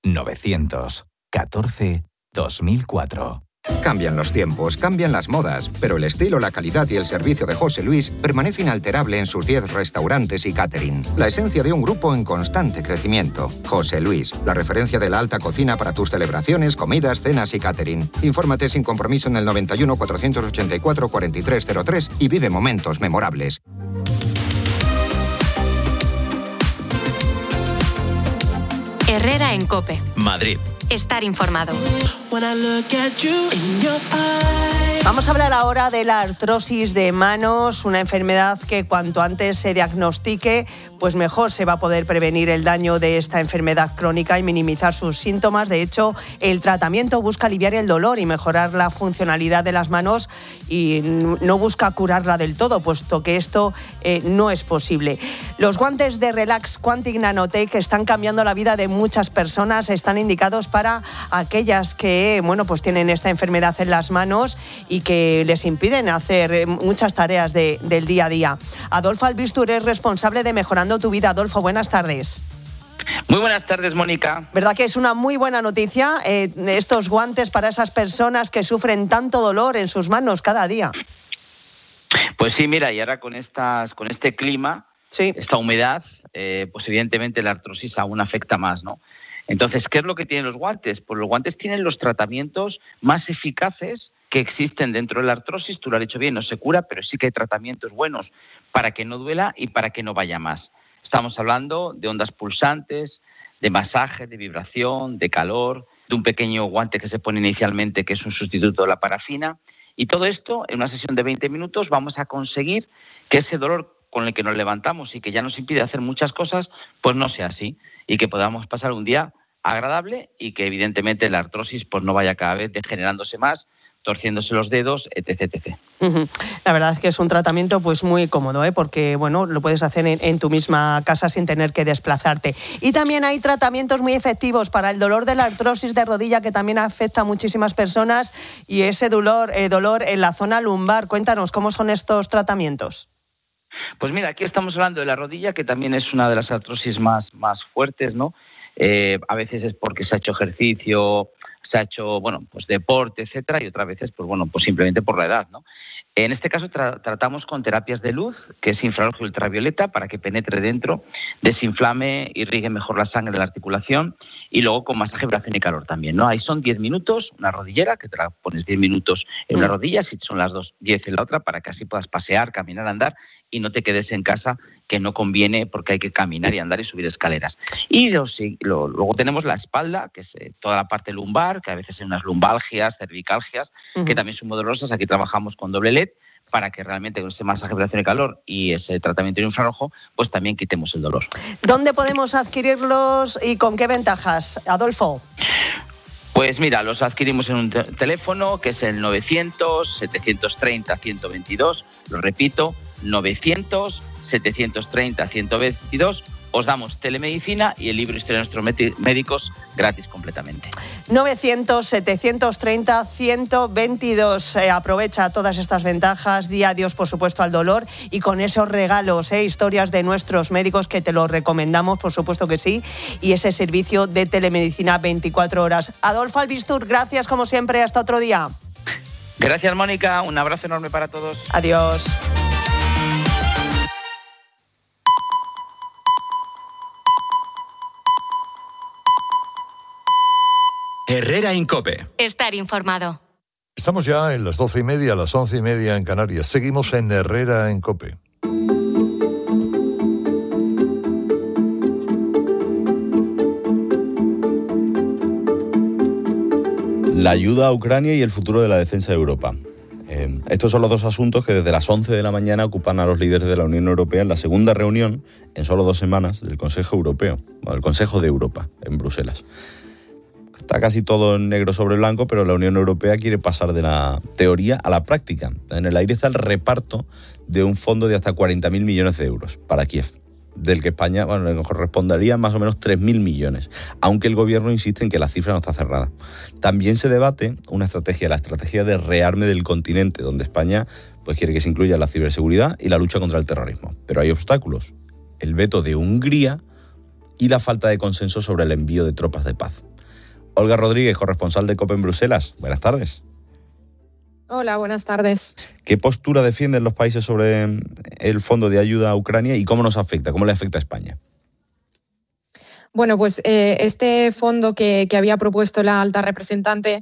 914-2004. Cambian los tiempos, cambian las modas, pero el estilo, la calidad y el servicio de José Luis permanece inalterable en sus 10 restaurantes y catering. La esencia de un grupo en constante crecimiento. José Luis, la referencia de la alta cocina para tus celebraciones, comidas, cenas y catering. Infórmate sin compromiso en el 91 484 4303 y vive momentos memorables. Herrera en COPE. Madrid. Estar informado. Vamos a hablar ahora de la artrosis de manos, una enfermedad que cuanto antes se diagnostique, pues mejor se va a poder prevenir el daño de esta enfermedad crónica y minimizar sus síntomas. De hecho, el tratamiento busca aliviar el dolor y mejorar la funcionalidad de las manos y no busca curarla del todo, puesto que esto no es posible. Los guantes de Relax Quantic Nanotech están cambiando la vida de muchas personas, están indicados para aquellas que, pues tienen esta enfermedad en las manos y que les impiden hacer muchas tareas del día a día. Adolfo Albistur es responsable de Mejorando tu Vida. Adolfo, buenas tardes. Muy buenas tardes, Mónica. ¿Verdad que es una muy buena noticia estos guantes para esas personas que sufren tanto dolor en sus manos cada día? Pues sí, mira, y ahora con este clima, esta humedad, pues evidentemente la artrosis aún afecta más, ¿no? Entonces, ¿qué es lo que tienen los guantes? Pues los guantes tienen los tratamientos más eficaces que existen dentro de la artrosis. Tú lo has dicho bien, no se cura, pero sí que hay tratamientos buenos para que no duela y para que no vaya más. Estamos hablando de ondas pulsantes, de masaje, de vibración, de calor, de un pequeño guante que se pone inicialmente que es un sustituto de la parafina. Y todo esto, en una sesión de 20 minutos, vamos a conseguir que ese dolor con el que nos levantamos y que ya nos impide hacer muchas cosas, pues no sea así. Y que podamos pasar un día agradable y que evidentemente la artrosis pues no vaya cada vez degenerándose más, torciéndose los dedos, etc. La verdad es que es un tratamiento pues muy cómodo, porque lo puedes hacer en tu misma casa sin tener que desplazarte. Y también hay tratamientos muy efectivos para el dolor de la artrosis de rodilla, que también afecta a muchísimas personas, y ese dolor en la zona lumbar. Cuéntanos, ¿cómo son estos tratamientos? Pues mira, aquí estamos hablando de la rodilla, que también es una de las artrosis más fuertes, ¿no? A veces es porque se ha hecho ejercicio, se ha hecho, pues deporte, etcétera, y otras veces, pues simplemente por la edad, ¿no? En este caso tratamos con terapias de luz, que es infrarrojo y ultravioleta, para que penetre dentro, desinflame, irrigue mejor la sangre de la articulación, y luego con masaje, vibración y calor también, ¿no? Ahí son 10 minutos, una rodillera, que te la pones 10 minutos en una rodilla, si son las dos, 10 en la otra, para que así puedas pasear, caminar, andar, y no te quedes en casa, que no conviene porque hay que caminar y andar y subir escaleras. Y luego tenemos la espalda, que es toda la parte lumbar, que a veces hay unas lumbalgias, cervicalgias, que también son muy dolorosas. Aquí trabajamos con doble LED para que realmente con ese masaje, vibración y calor y ese tratamiento de infrarrojo, pues también quitemos el dolor. ¿Dónde podemos adquirirlos y con qué ventajas, Adolfo? Pues mira, los adquirimos en un teléfono que es el 900-730-122, lo repito, 900-730-122, os damos telemedicina y el libro Historia de nuestros médicos gratis completamente. 900-730-122. Aprovecha todas estas ventajas, di adiós por supuesto al dolor y con esos regalos, historias de nuestros médicos que te los recomendamos, por supuesto que sí, y ese servicio de telemedicina 24 horas. Adolfo Albistur, gracias como siempre, hasta otro día. Gracias, Mónica, un abrazo enorme para todos. Adiós. Herrera Incope. Estar informado. Estamos ya en las 12:30, las 11:30 en Canarias. Seguimos en Herrera Incope. La ayuda a Ucrania y el futuro de la defensa de Europa. Estos son los dos asuntos que desde las 11 de la mañana ocupan a los líderes de la Unión Europea en la segunda reunión, en solo 2 semanas, del Consejo Europeo, o del Consejo de Europa, en Bruselas. Está casi todo en negro sobre blanco, pero la Unión Europea quiere pasar de la teoría a la práctica. En el aire está el reparto de un fondo de hasta 40.000 millones de euros para Kiev, del que España le correspondería más o menos 3.000 millones, aunque el gobierno insiste en que la cifra no está cerrada. También se debate una estrategia, la estrategia de rearme del continente, donde España quiere que se incluya la ciberseguridad y la lucha contra el terrorismo. Pero hay obstáculos: el veto de Hungría y la falta de consenso sobre el envío de tropas de paz. Olga Rodríguez, corresponsal de COPE en Bruselas. Buenas tardes. Hola, buenas tardes. ¿Qué postura defienden los países sobre el fondo de ayuda a Ucrania y cómo nos afecta, cómo le afecta a España? Bueno, pues este fondo que había propuesto la alta representante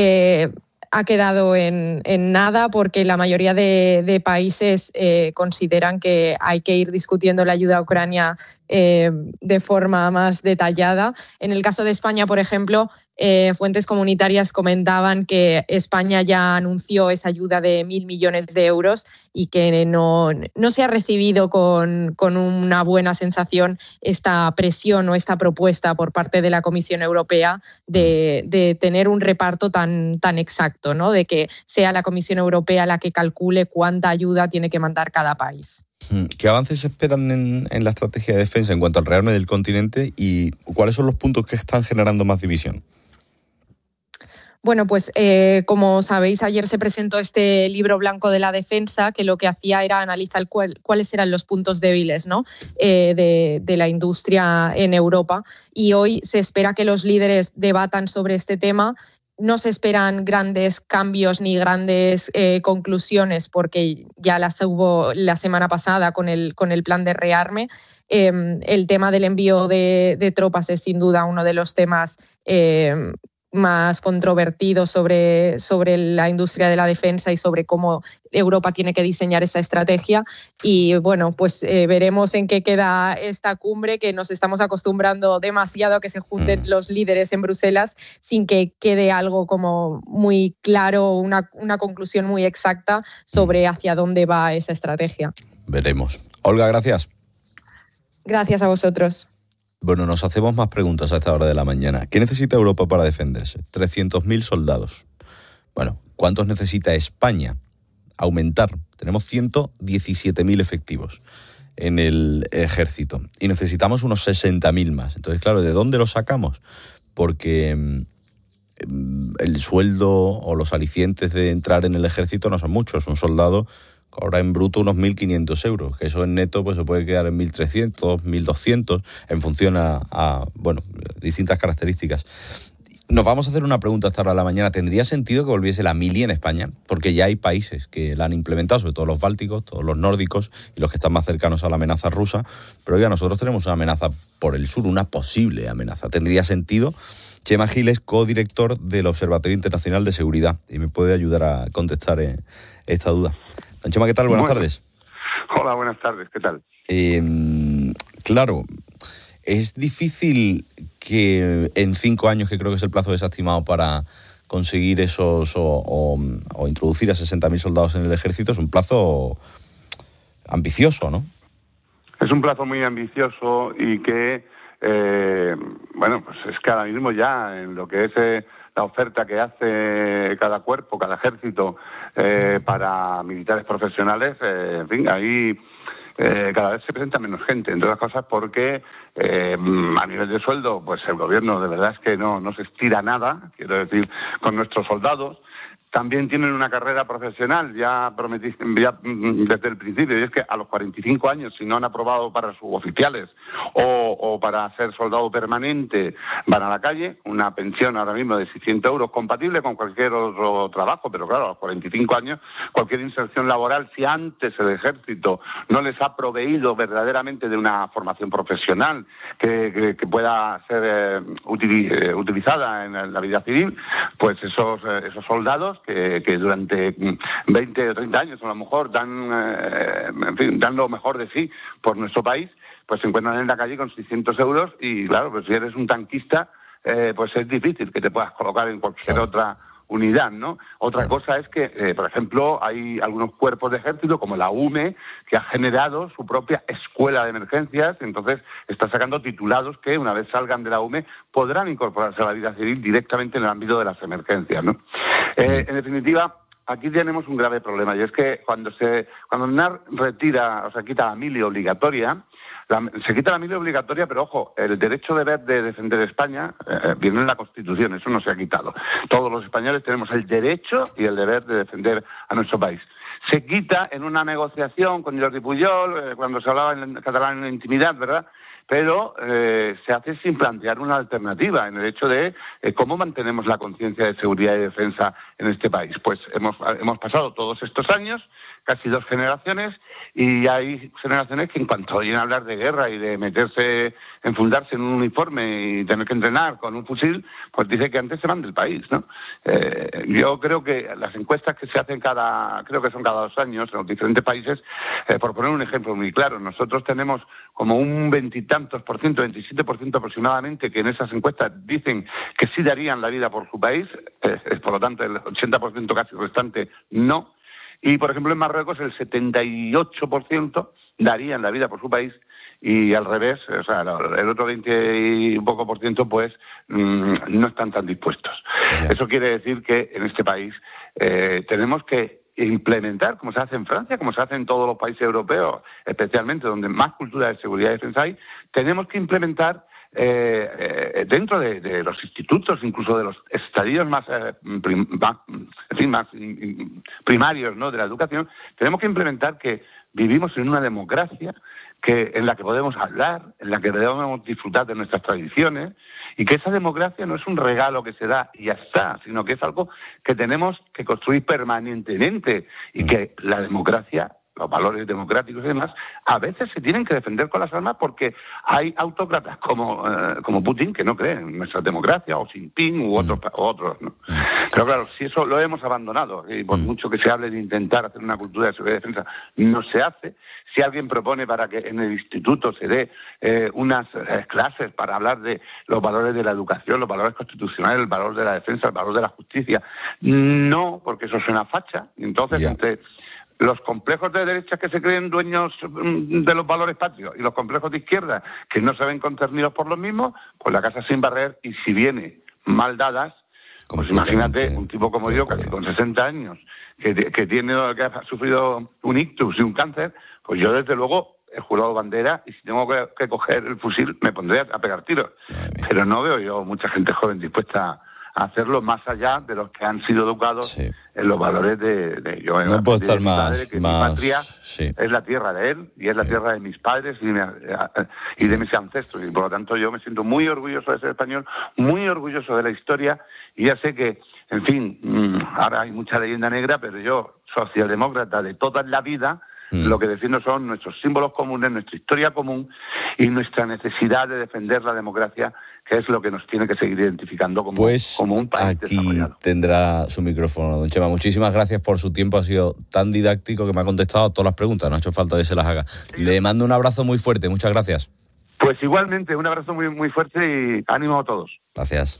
ha quedado en nada, porque la mayoría de países consideran que hay que ir discutiendo la ayuda a Ucrania de forma más detallada. En el caso de España, por ejemplo, fuentes comunitarias comentaban que España ya anunció esa ayuda de 1.000 millones de euros y que no se ha recibido con una buena sensación esta presión o esta propuesta por parte de la Comisión Europea de tener un reparto tan exacto, ¿no? De que sea la Comisión Europea la que calcule cuánta ayuda tiene que mandar cada país. ¿Qué avances esperan en la estrategia de defensa en cuanto al rearme del continente y cuáles son los puntos que están generando más división? Bueno, pues como sabéis, ayer se presentó este libro blanco de la defensa, que lo que hacía era analizar cuáles eran los puntos débiles, ¿no? de la industria en Europa. Y hoy se espera que los líderes debatan sobre este tema. No se esperan grandes cambios ni grandes conclusiones, porque ya las hubo la semana pasada con el plan de rearme. El tema del envío de tropas es sin duda uno de los temas más controvertidos sobre la industria de la defensa y sobre cómo Europa tiene que diseñar esta estrategia. Y bueno, pues veremos en qué queda esta cumbre, que nos estamos acostumbrando demasiado a que se junten los líderes en Bruselas sin que quede algo como muy claro, una conclusión muy exacta sobre hacia dónde va esa estrategia. Veremos. Olga, gracias. Gracias a vosotros. Bueno, nos hacemos más preguntas a esta hora de la mañana. ¿Qué necesita Europa para defenderse? 300.000 soldados. Bueno, ¿cuántos necesita España? Aumentar. Tenemos 117.000 efectivos en el ejército y necesitamos unos 60.000 más. Entonces, claro, ¿de dónde los sacamos? Porque el sueldo o los alicientes de entrar en el ejército no son muchos. Un soldado ahora en bruto unos 1.500 euros, que eso en neto pues se puede quedar en 1.300, 1.200, en función a distintas características. Nos vamos a hacer una pregunta esta hora de la mañana. ¿Tendría sentido que volviese la mili en España? Porque ya hay países que la han implementado, sobre todo los bálticos, todos los nórdicos y los que están más cercanos a la amenaza rusa. Pero oiga, nosotros tenemos una amenaza por el sur, una posible amenaza. ¿Tendría sentido? Chema Gil es codirector del Observatorio Internacional de Seguridad y me puede ayudar a contestar esta duda. Don Chema, ¿qué tal? Buenas tardes. Hola, buenas tardes. ¿Qué tal? Claro, es difícil que en 5 años, que creo que es el plazo desestimado para conseguir esos o introducir a 60.000 soldados en el ejército, es un plazo ambicioso, ¿no? Es un plazo muy ambicioso y que, pues es que ahora mismo ya en lo que es la oferta que hace cada cuerpo, cada ejército para militares profesionales, en fin, hay cada vez se presenta menos gente, entre otras cosas porque a nivel de sueldo, pues el gobierno de verdad es que no se estira nada, quiero decir, con nuestros soldados. También tienen una carrera profesional ya desde el principio, y es que a los 45 años, si no han aprobado para suboficiales o para ser soldado permanente, van a la calle, una pensión ahora mismo de 600 euros, compatible con cualquier otro trabajo, pero claro, a los 45 años, cualquier inserción laboral, si antes el ejército no les ha proveído verdaderamente de una formación profesional que pueda ser utilizada en la vida civil, pues esos soldados que durante 20 o 30 años a lo mejor dan lo mejor de sí por nuestro país, pues se encuentran en la calle con 600 euros y claro, pues si eres un tanquista, pues es difícil que te puedas colocar en cualquier otra unidad, ¿no? Otra cosa es que, por ejemplo, hay algunos cuerpos de ejército, como la UME, que ha generado su propia escuela de emergencias, entonces está sacando titulados que, una vez salgan de la UME, podrán incorporarse a la vida civil directamente en el ámbito de las emergencias, ¿no? En definitiva, aquí tenemos un grave problema, y es que cuando NAR quita la mili obligatoria, se quita la mili obligatoria, pero ojo, el derecho de defender España viene en la Constitución, eso no se ha quitado. Todos los españoles tenemos el derecho y el deber de defender a nuestro país. Se quita en una negociación con Jordi Pujol, cuando se hablaba en catalán en la intimidad, ¿verdad? Pero se hace sin plantear una alternativa en el hecho de cómo mantenemos la conciencia de seguridad y defensa en este país. Pues hemos pasado todos estos años, casi 2 generaciones, y hay generaciones que en cuanto oyen hablar de guerra y de enfundarse en un uniforme y tener que entrenar con un fusil, pues dice que antes se van del país, ¿no? Yo creo que las encuestas que se hacen creo que son cada 2 años en los diferentes países, por poner un ejemplo muy claro, nosotros tenemos como un 27% aproximadamente, que en esas encuestas dicen que sí darían la vida por su país, por lo tanto el 80% casi restante no. Y, por ejemplo, en Marruecos el 78% darían la vida por su país y al revés, o sea, el otro 20 y un poco por ciento, pues no están tan dispuestos. Eso quiere decir que en este país tenemos que implementar, como se hace en Francia, como se hace en todos los países europeos, especialmente donde más cultura de seguridad y defensa hay, tenemos que implementar dentro de los institutos, incluso de los estadios más primarios, ¿no?, de la educación, tenemos que implementar que vivimos en una democracia en la que podemos hablar, en la que podemos disfrutar de nuestras tradiciones, y que esa democracia no es un regalo que se da y ya está, sino que es algo que tenemos que construir permanentemente, y que la democracia, los valores democráticos y demás, a veces se tienen que defender con las armas porque hay autócratas como Putin que no creen en nuestra democracia, o Xi Jinping u otros, ¿no? Pero claro, si eso lo hemos abandonado, y por mucho que se hable de intentar hacer una cultura de seguridad y defensa, no se hace. Si alguien propone para que en el instituto se dé unas clases para hablar de los valores de la educación, los valores constitucionales, el valor de la defensa, el valor de la justicia, no, porque eso suena facha. Entonces, entre los complejos de derecha que se creen dueños de los valores patrios y los complejos de izquierda que no se ven concernidos por los mismos, pues la casa sin barrer, y si viene mal dadas, pues imagínate un tipo como yo, casi con 60 años, que ha sufrido un ictus y un cáncer, pues yo desde luego he jurado bandera, y si tengo que coger el fusil me pondré a pegar tiros. Pero no veo yo mucha gente joven dispuesta a hacerlo, más allá de los que han sido educados en los valores de yo. No puedo estar más... Mi patria es la tierra de él, y es la tierra de mis padres y de mis ancestros, y por lo tanto yo me siento muy orgulloso de ser español, muy orgulloso de la historia, y ya sé que, en fin, ahora hay mucha leyenda negra, pero yo, socialdemócrata de toda la vida, lo que defiendo son nuestros símbolos comunes, nuestra historia común y nuestra necesidad de defender la democracia, que es lo que nos tiene que seguir identificando como un país desarrollado. Aquí tendrá su micrófono, don Chema. Muchísimas gracias por su tiempo, ha sido tan didáctico que me ha contestado todas las preguntas, no ha hecho falta que se las haga. Le mando un abrazo muy fuerte, muchas gracias. Pues igualmente, un abrazo muy, muy fuerte y ánimo a todos. Gracias.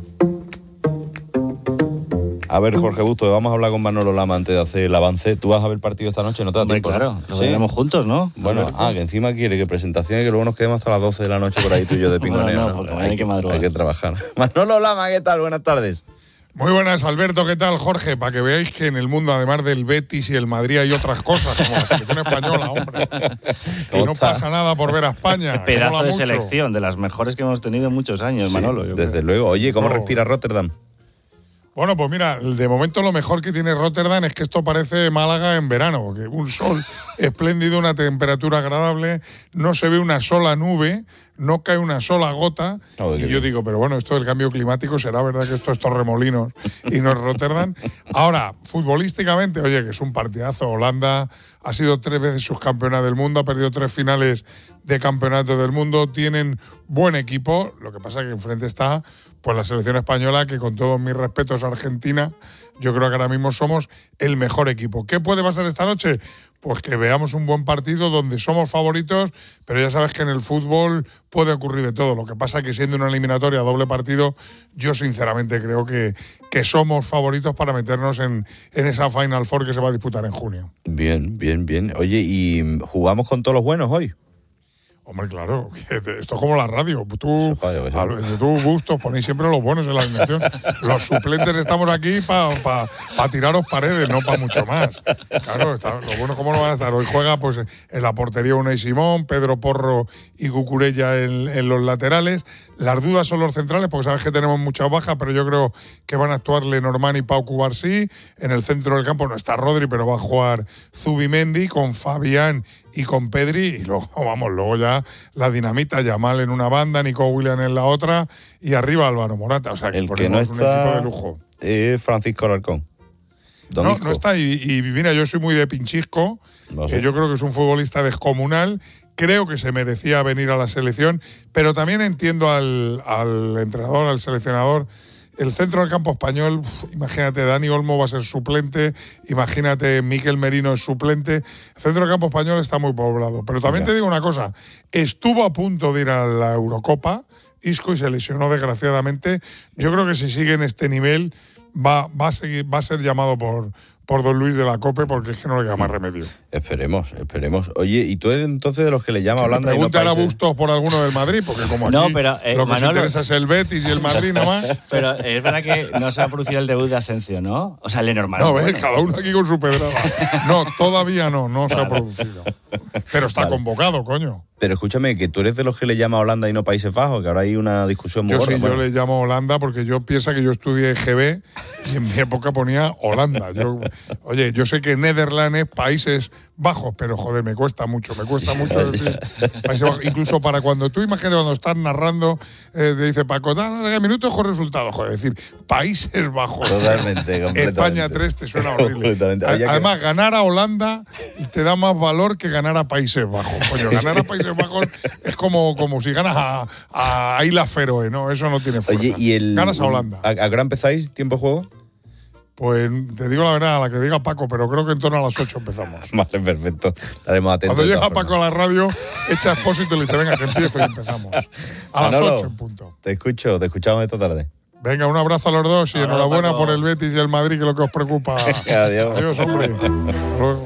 A ver, Jorge Busto, vamos a hablar con Manolo Lama antes de hacer el avance. ¿Tú vas a ver el partido esta noche? ¿No te da tiempo? Claro, lo veremos juntos, ¿no? Bueno, que encima quiere que presentación y que luego nos quedemos hasta las 12 de la noche por ahí tú y yo de pingoneo. No, porque hay que madrugar. Hay que trabajar. Manolo Lama, ¿qué tal? Buenas tardes. Muy buenas, Alberto, ¿qué tal, Jorge? Para que veáis que en el mundo, además del Betis y el Madrid, hay otras cosas, como la selección española, hombre. Que no pasa nada por ver a España. Pedazo de selección, de las mejores que hemos tenido en muchos años, sí, Manolo. Desde luego. Oye, ¿cómo respira Rotterdam? Bueno, pues mira, de momento lo mejor que tiene Rotterdam es que esto parece Málaga en verano, porque un sol espléndido, una temperatura agradable, no se ve una sola nube, no cae una sola gota. Y yo digo, pero bueno, esto del cambio climático, ¿será verdad que esto es Torremolinos y no es Rotterdam? Ahora, futbolísticamente, oye, que es un partidazo. Holanda ha sido 3 veces subcampeona del mundo, ha perdido 3 finales de campeonato del mundo, tienen buen equipo, lo que pasa es que enfrente está pues la selección española, que con todos mis respetos a Argentina, yo creo que ahora mismo somos el mejor equipo. ¿Qué puede pasar esta noche? Pues que veamos un buen partido donde somos favoritos, pero ya sabes que en el fútbol puede ocurrir de todo. Lo que pasa es que siendo una eliminatoria doble partido, yo sinceramente creo que somos favoritos para meternos en esa Final Four que se va a disputar en junio. Bien, bien, bien. Oye, ¿y jugamos con todos los buenos hoy? Hombre, claro, esto es como la radio. Tú, gustos, ponéis siempre los buenos en la alineación. Los suplentes estamos aquí para tiraros paredes, no para mucho más. Claro, lo bueno, ¿cómo no van a estar? Hoy juega pues en la portería Unai Simón, Pedro Porro y Cucurella en los laterales. Las dudas son los centrales, porque sabes que tenemos muchas bajas, pero yo creo que van a actuar Lenormand y Pau Cubarsí. En el centro del campo no está Rodri, pero va a jugar Zubimendi con Fabián y con Pedri, y luego ya la dinamita, Yamal en una banda, Nico Williams en la otra, y arriba Álvaro Morata. O sea, el que no está, un equipo de lujo. Francisco Alarcón. No está, y mira, yo soy muy de Pinchisco, que yo creo que es un futbolista descomunal, creo que se merecía venir a la selección, pero también entiendo al entrenador, al seleccionador. El centro del campo español, imagínate, Dani Olmo va a ser suplente, imagínate, Mikel Merino es suplente. El centro del campo español está muy poblado. Pero también te digo una cosa, estuvo a punto de ir a la Eurocopa, Isco, y se lesionó desgraciadamente. Yo creo que si sigue en este nivel va a ser llamado por Don Luis de la COPE, porque es que no le queda más remedio. Esperemos. Oye, ¿y tú eres entonces de los que le llama a Holanda y no países? Pregunta a Bustos por alguno del Madrid, porque como aquí lo que Manolo, se interesa es el Betis y el Madrid nada más. Pero es verdad que no se va a producir el debut de Asensio, ¿no? O sea, Lenormand. No, ves, cada uno aquí con su pedrada. No, todavía no se ha producido. Pero está convocado, coño. Pero escúchame, que tú eres de los que le llama a Holanda y no Países Bajos, que ahora hay una discusión muy gorda. Yo le llamo Holanda porque yo pienso que yo estudié GB y en mi época ponía Holanda. Yo sé que Netherlands es Países Bajos, pero joder, me cuesta mucho decir Países Bajos. Incluso para cuando tú, imagínate, cuando estás narrando, te dice Paco, minutos con resultados, joder, decir Países Bajos. Totalmente, completamente. España 3 te suena horrible. Además, ganar a Holanda te da más valor que ganar a Países Bajos. Coño, ganar a Países Bajos es como si ganas a Islas Feroe, ¿no? Eso no tiene fuerza. Oye, ganas a Holanda. ¿A qué hora empezáis? ¿Tiempo de juego? Pues te digo la verdad, a la que diga Paco, pero creo que en torno a las 8 empezamos. Vale, perfecto. Estaremos atentos. Cuando llega Paco a la radio, echa Expósito y le dice, venga, que empiece y empezamos. A Manolo, las 8 en punto. Te escuchamos esta tarde. Venga, un abrazo a los dos y enhorabuena por el Betis y el Madrid, que es lo que os preocupa. Adiós. Adiós, hombre. Hasta luego.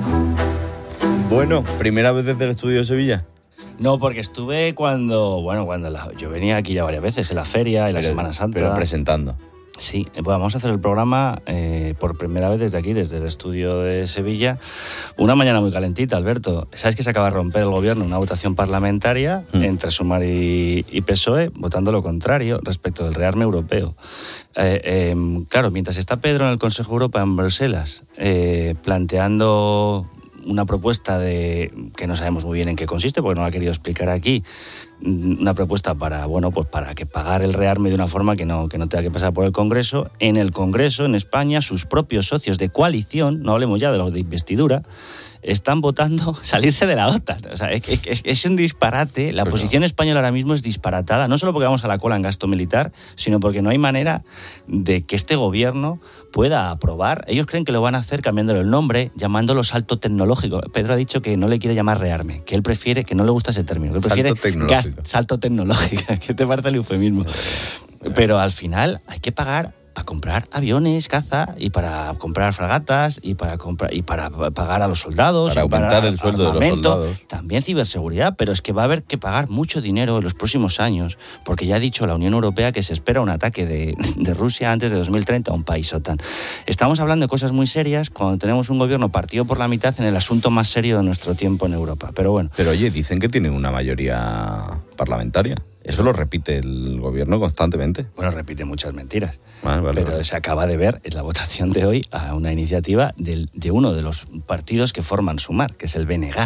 Bueno, ¿primera vez desde el estudio de Sevilla? No, porque estuve cuando yo venía aquí ya varias veces, en la feria, en la Semana Santa. Pero presentando. Sí, pues vamos a hacer el programa por primera vez desde aquí, desde el estudio de Sevilla. Una mañana muy calentita, Alberto. ¿Sabes que se acaba de romper el gobierno una votación parlamentaria entre Sumar y PSOE, votando lo contrario respecto del rearme europeo? Claro, mientras está Pedro en el Consejo de Europa en Bruselas, planteando una propuesta que no sabemos muy bien en qué consiste, porque no la ha querido explicar aquí, una propuesta para que pagar el rearme de una forma que no tenga que pasar por el Congreso. En el Congreso, en España, sus propios socios de coalición, no hablemos ya de los de investidura, están votando salirse de la OTAN. O sea, es un disparate. La posición española ahora mismo es disparatada, no solo porque vamos a la cola en gasto militar, sino porque no hay manera de que este gobierno pueda aprobar. Ellos creen que lo van a hacer cambiándole el nombre, llamándolo salto tecnológico. Pedro ha dicho que no le quiere llamar rearme, que él prefiere, que no le gusta ese término, que prefiere salto tecnológico. ¿Qué te parece el eufemismo? Pero al final hay que pagar para comprar aviones, caza, y para comprar fragatas, y para pagar a los soldados. Para aumentar el sueldo de los soldados. También ciberseguridad, pero es que va a haber que pagar mucho dinero en los próximos años, porque ya ha dicho la Unión Europea que se espera un ataque de Rusia antes de 2030 a un país OTAN. Estamos hablando de cosas muy serias cuando tenemos un gobierno partido por la mitad en el asunto más serio de nuestro tiempo en Europa. Pero bueno. Pero oye, dicen que tienen una mayoría parlamentaria. Eso lo repite el gobierno constantemente. Bueno, repite muchas mentiras. Vale. Pero se acaba de ver en la votación de hoy a una iniciativa de uno de los partidos que forman Sumar, que es el BNG.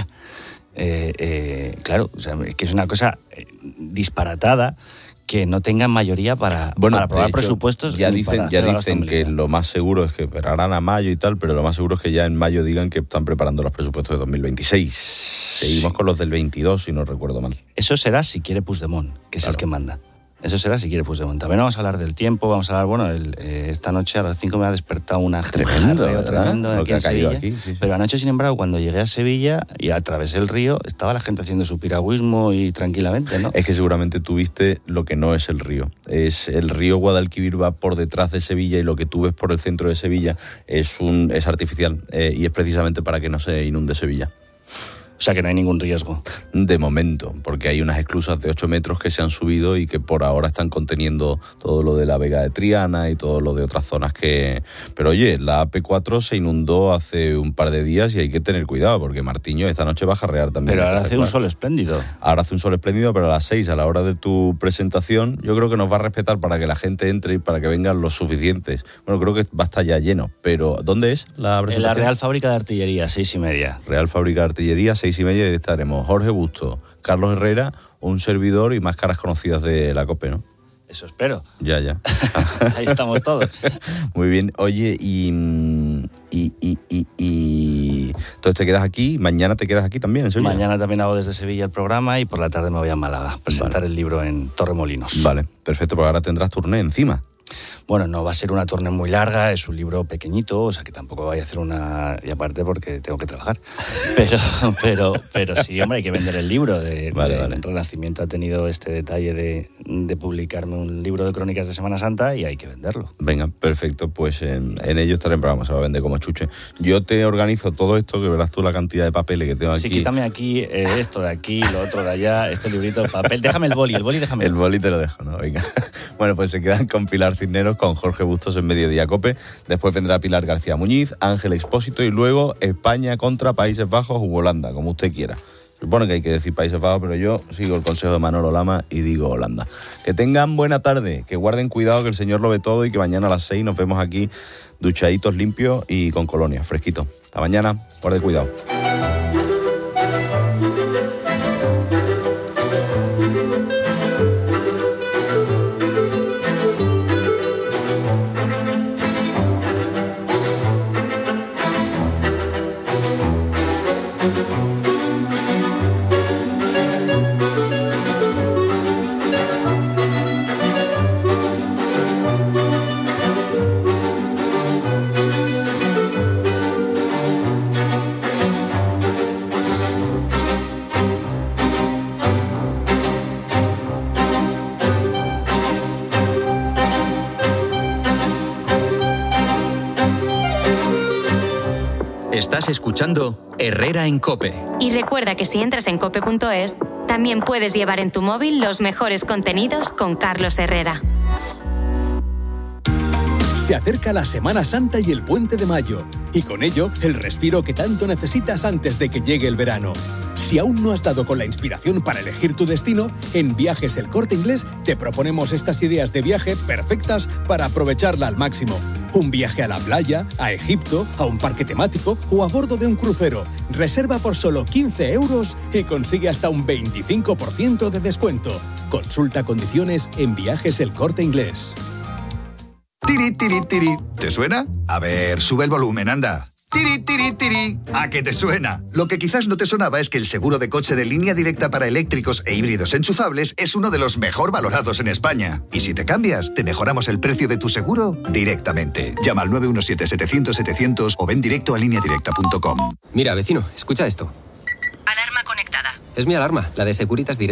Claro, o sea, que es una cosa disparatada que no tengan mayoría para aprobar presupuestos. Ya dicen que lo más seguro es que esperarán a mayo y tal, pero lo más seguro es que ya en mayo digan que están preparando los presupuestos de 2026. Seguimos con los del 22, si no recuerdo mal. Eso será si quiere Puigdemont, que es el que manda. Eso será si quiere Puigdemont. También vamos a hablar del tiempo, vamos a hablar, esta noche a las 5 me ha despertado una tremendo lo aquí que ha en caído Sevilla. aquí. Sí. Pero anoche, sin embargo, cuando llegué a Sevilla y atravesé el río, estaba la gente haciendo su piragüismo y tranquilamente, ¿no? Es que seguramente tú viste lo que no es el río. Es el río Guadalquivir va por detrás de Sevilla y lo que tú ves por el centro de Sevilla es artificial y es precisamente para que no se inunde Sevilla. O sea que no hay ningún riesgo. De momento, porque hay unas esclusas de 8 metros que se han subido y que por ahora están conteniendo todo lo de la Vega de Triana y todo lo de otras zonas que... Pero oye, la AP4 se inundó hace un par de días y hay que tener cuidado porque Martiño esta noche va a jarrear también. Pero ahora hace un sol espléndido. Ahora hace un sol espléndido, pero a las 6, a la hora de tu presentación, yo creo que nos va a respetar para que la gente entre y para que vengan los suficientes. Bueno, creo que va a estar ya lleno, pero ¿dónde es la presentación? En la Real Fábrica de Artillería, 6:30. Real Fábrica de Artillería, 6:30, y estaremos Jorge Busto, Carlos Herrera, un servidor y más caras conocidas de la COPE, ¿no? Eso espero. Ya. Ahí estamos todos. Muy bien. Oye, entonces te quedas aquí, mañana te quedas aquí también en Sevilla. Mañana también hago desde Sevilla el programa y por la tarde me voy a Málaga a presentar el libro en Torremolinos. Vale, perfecto, porque ahora tendrás turné encima. Bueno, no va a ser una tournée muy larga, es un libro pequeñito, o sea que tampoco voy a hacer una... Y aparte porque tengo que trabajar. Pero sí, hombre, hay que vender el libro. Vale. Renacimiento ha tenido este detalle de publicarme un libro de crónicas de Semana Santa y hay que venderlo. Venga, perfecto, pues en ello estaremos, pero vamos, se va a vender como chuche. Yo te organizo todo esto, que verás tú la cantidad de papeles que tengo aquí. Sí, quítame aquí esto de aquí, lo otro de allá, este librito de papel. Déjame el boli déjame. El boli te lo dejo, ¿no? Venga. Bueno, pues se quedan con Pilar Cisneros, con Jorge Bustos en Mediodía Cope. Después vendrá Pilar García Muñiz, Ángel Expósito y luego España contra Países Bajos u Holanda, como usted quiera. Supone que hay que decir Países Bajos, pero yo sigo el consejo de Manolo Lama y digo Holanda. Que tengan buena tarde, que guarden cuidado, que el Señor lo ve todo y que mañana a las 6 nos vemos aquí duchaditos, limpios y con colonia, fresquito. Hasta mañana, guarden cuidado. Estás escuchando Herrera en COPE. Y recuerda que si entras en cope.es, también puedes llevar en tu móvil los mejores contenidos con Carlos Herrera. Se acerca la Semana Santa y el Puente de Mayo, y con ello el respiro que tanto necesitas antes de que llegue el verano. Si aún no has dado con la inspiración para elegir tu destino, en Viajes El Corte Inglés te proponemos estas ideas de viaje perfectas para aprovecharla al máximo. Un viaje a la playa, a Egipto, a un parque temático o a bordo de un crucero. Reserva por solo 15 € y consigue hasta un 25% de descuento. Consulta condiciones en Viajes El Corte Inglés. Tiri, tiri, tiri. ¿Te suena? A ver, sube el volumen, anda. Tiri, tiri, tiri. ¿A qué te suena? Lo que quizás no te sonaba es que el seguro de coche de Línea Directa para eléctricos e híbridos enchufables es uno de los mejor valorados en España. Y si te cambias, te mejoramos el precio de tu seguro directamente. Llama al 917-700-700 o ven directo a lineadirecta.com. Mira, vecino, escucha esto. Alarma conectada. Es mi alarma, la de Securitas Direct.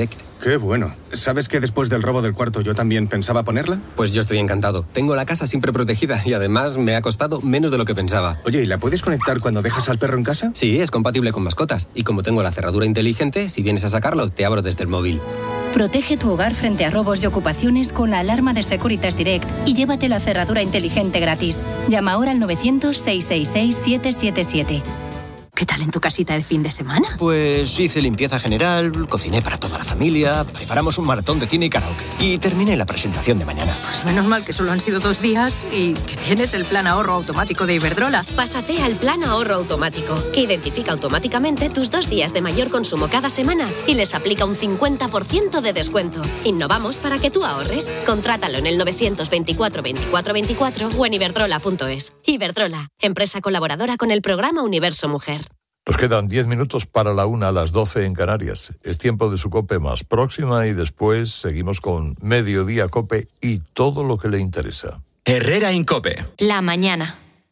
qué bueno. ¿Sabes que después del robo del cuarto yo también pensaba ponerla? Pues yo estoy encantado. Tengo la casa siempre protegida y además me ha costado menos de lo que pensaba. Oye, ¿y la puedes conectar cuando dejas al perro en casa? Sí, es compatible con mascotas. Y como tengo la cerradura inteligente, si vienes a sacarlo, te abro desde el móvil. Protege tu hogar frente a robos y ocupaciones con la alarma de Securitas Direct y llévate la cerradura inteligente gratis. Llama ahora al 900-666-777. ¿Qué tal en tu casita de fin de semana? Pues hice limpieza general, cociné para toda la familia, preparamos un maratón de cine y karaoke. Y terminé la presentación de mañana. Pues menos mal que solo han sido 2 días y que tienes el plan ahorro automático de Iberdrola. Pásate al plan ahorro automático, que identifica automáticamente tus 2 días de mayor consumo cada semana y les aplica un 50% de descuento. Innovamos para que tú ahorres. Contrátalo en el 924 24 24 o en iberdrola.es. Iberdrola, empresa colaboradora con el programa Universo Mujer. Nos quedan 10 minutos para la 1 a las 12 en Canarias. Es tiempo de su COPE más próxima y después seguimos con Mediodía COPE y todo lo que le interesa. Herrera en COPE. La mañana.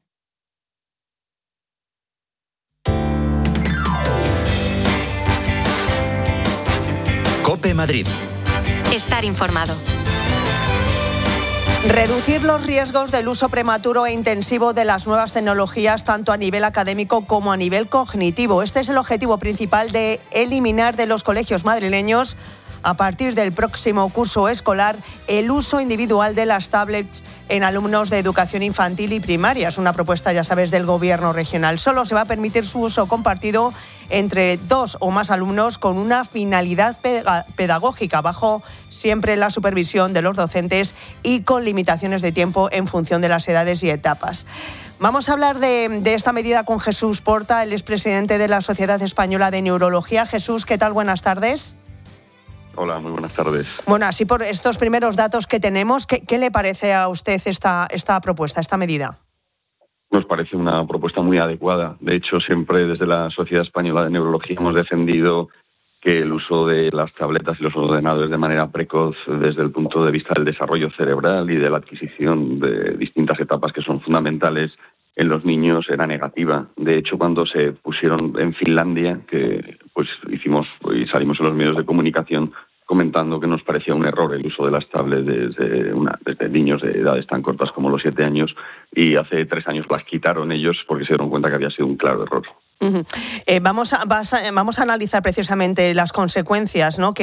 COPE Madrid. Estar informado. Reducir los riesgos del uso prematuro e intensivo de las nuevas tecnologías, tanto a nivel académico como a nivel cognitivo. Este es el objetivo principal de eliminar de los colegios madrileños, a partir del próximo curso escolar, el uso individual de las tablets en alumnos de educación infantil y primaria. Es una propuesta, ya sabes, del Gobierno regional. Solo se va a permitir su uso compartido entre 2 o más alumnos con una finalidad pedagógica, bajo siempre la supervisión de los docentes y con limitaciones de tiempo en función de las edades y etapas. Vamos a hablar de esta medida con Jesús Porta, el expresidente de la Sociedad Española de Neurología. Jesús, ¿qué tal? Buenas tardes. Hola, muy buenas tardes. Bueno, así por estos primeros datos que tenemos, ¿qué le parece a usted esta propuesta, esta medida? Nos parece una propuesta muy adecuada. De hecho, siempre desde la Sociedad Española de Neurología hemos defendido que el uso de las tabletas y los ordenadores de manera precoz, desde el punto de vista del desarrollo cerebral y de la adquisición de distintas etapas que son fundamentales en los niños, era negativa. De hecho, cuando se pusieron en Finlandia, que pues hicimos y salimos en los medios de comunicación comentando que nos parecía un error el uso de las tablets desde niños de edades tan cortas como los 7 años, y hace 3 años las quitaron ellos porque se dieron cuenta que había sido un claro error. Uh-huh. Vamos a analizar precisamente las consecuencias, ¿no?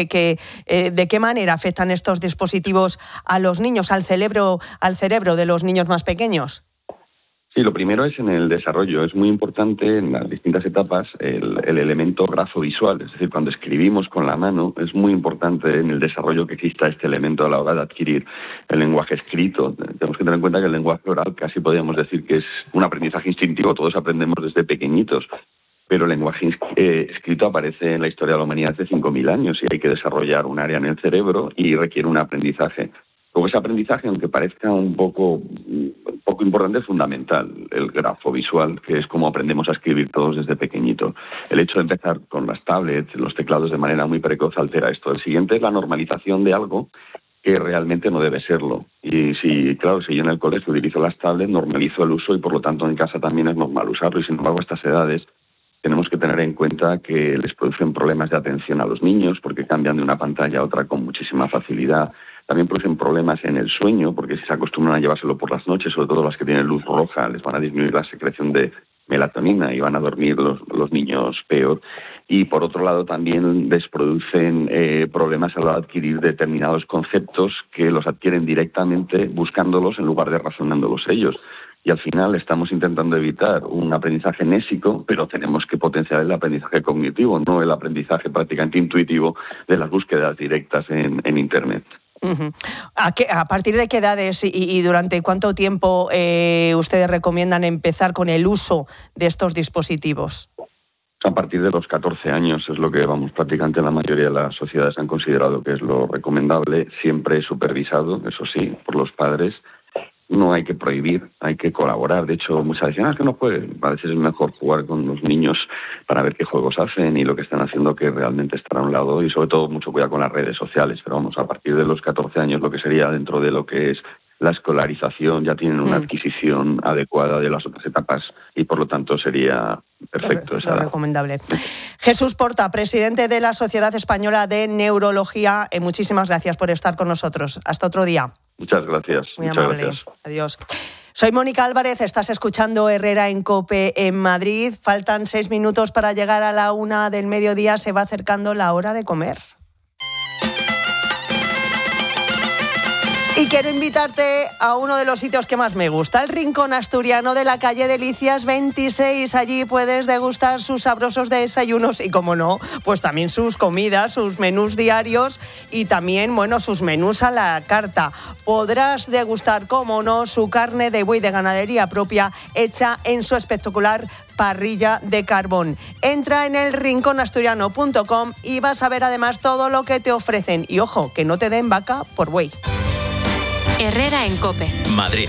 De qué manera afectan estos dispositivos a los niños, al cerebro de los niños más pequeños. Sí, lo primero es en el desarrollo. Es muy importante en las distintas etapas el elemento grafovisual. Es decir, cuando escribimos con la mano, es muy importante en el desarrollo que exista este elemento a la hora de adquirir el lenguaje escrito. Tenemos que tener en cuenta que el lenguaje oral casi podríamos decir que es un aprendizaje instintivo. Todos aprendemos desde pequeñitos. Pero el lenguaje escrito aparece en la historia de la humanidad hace 5.000 años y hay que desarrollar un área en el cerebro y requiere un aprendizaje. Luego ese aprendizaje, aunque parezca un poco importante, es fundamental, el grafovisual, que es como aprendemos a escribir todos desde pequeñito. El hecho de empezar con las tablets, los teclados de manera muy precoz altera esto. El siguiente es la normalización de algo que realmente no debe serlo. Y si yo en el colegio utilizo las tablets, normalizo el uso y por lo tanto en casa también es normal usarlo. Y sin embargo, a estas edades tenemos que tener en cuenta que les producen problemas de atención a los niños porque cambian de una pantalla a otra con muchísima facilidad. También producen problemas en el sueño, porque si se acostumbran a llevárselo por las noches, sobre todo las que tienen luz roja, les van a disminuir la secreción de melatonina y van a dormir los niños peor. Y por otro lado también les producen problemas a la hora de adquirir determinados conceptos que los adquieren directamente buscándolos en lugar de razonándolos ellos. Y al final estamos intentando evitar un aprendizaje nésico, pero tenemos que potenciar el aprendizaje cognitivo, no el aprendizaje prácticamente intuitivo de las búsquedas directas en Internet. Uh-huh. ¿A partir de qué edades y durante cuánto tiempo ustedes recomiendan empezar con el uso de estos dispositivos? A partir de los 14 años es lo que prácticamente la mayoría de las sociedades han considerado que es lo recomendable, siempre supervisado, eso sí, por los padres. No hay que prohibir, hay que colaborar. De hecho, muchas veces que no jueguen. A veces es mejor jugar con los niños para ver qué juegos hacen y lo que están haciendo, que realmente estar a un lado, y sobre todo mucho cuidado con las redes sociales. Pero a partir de los 14 años, lo que sería dentro de lo que es la escolarización, ya tienen una adquisición adecuada de las otras etapas y por lo tanto sería perfecto. Lo recomendable. Jesús Porta, presidente de la Sociedad Española de Neurología, muchísimas gracias por estar con nosotros. Hasta otro día. Muchas gracias. Muy amable. Gracias. Adiós. Soy Mónica Álvarez, estás escuchando Herrera en COPE en Madrid. Faltan 6 minutos para llegar a la 1 del mediodía, se va acercando la hora de comer. Y quiero invitarte a uno de los sitios que más me gusta, el Rincón Asturiano de la calle Delicias 26. Allí puedes degustar sus sabrosos desayunos y, como no, pues también sus comidas, sus menús diarios y también, bueno, sus menús a la carta. Podrás degustar, como no, su carne de buey de ganadería propia hecha en su espectacular parrilla de carbón. Entra en el rinconasturiano.com y vas a ver además todo lo que te ofrecen. Y ojo, que no te den vaca por buey. Herrera en COPE. Madrid.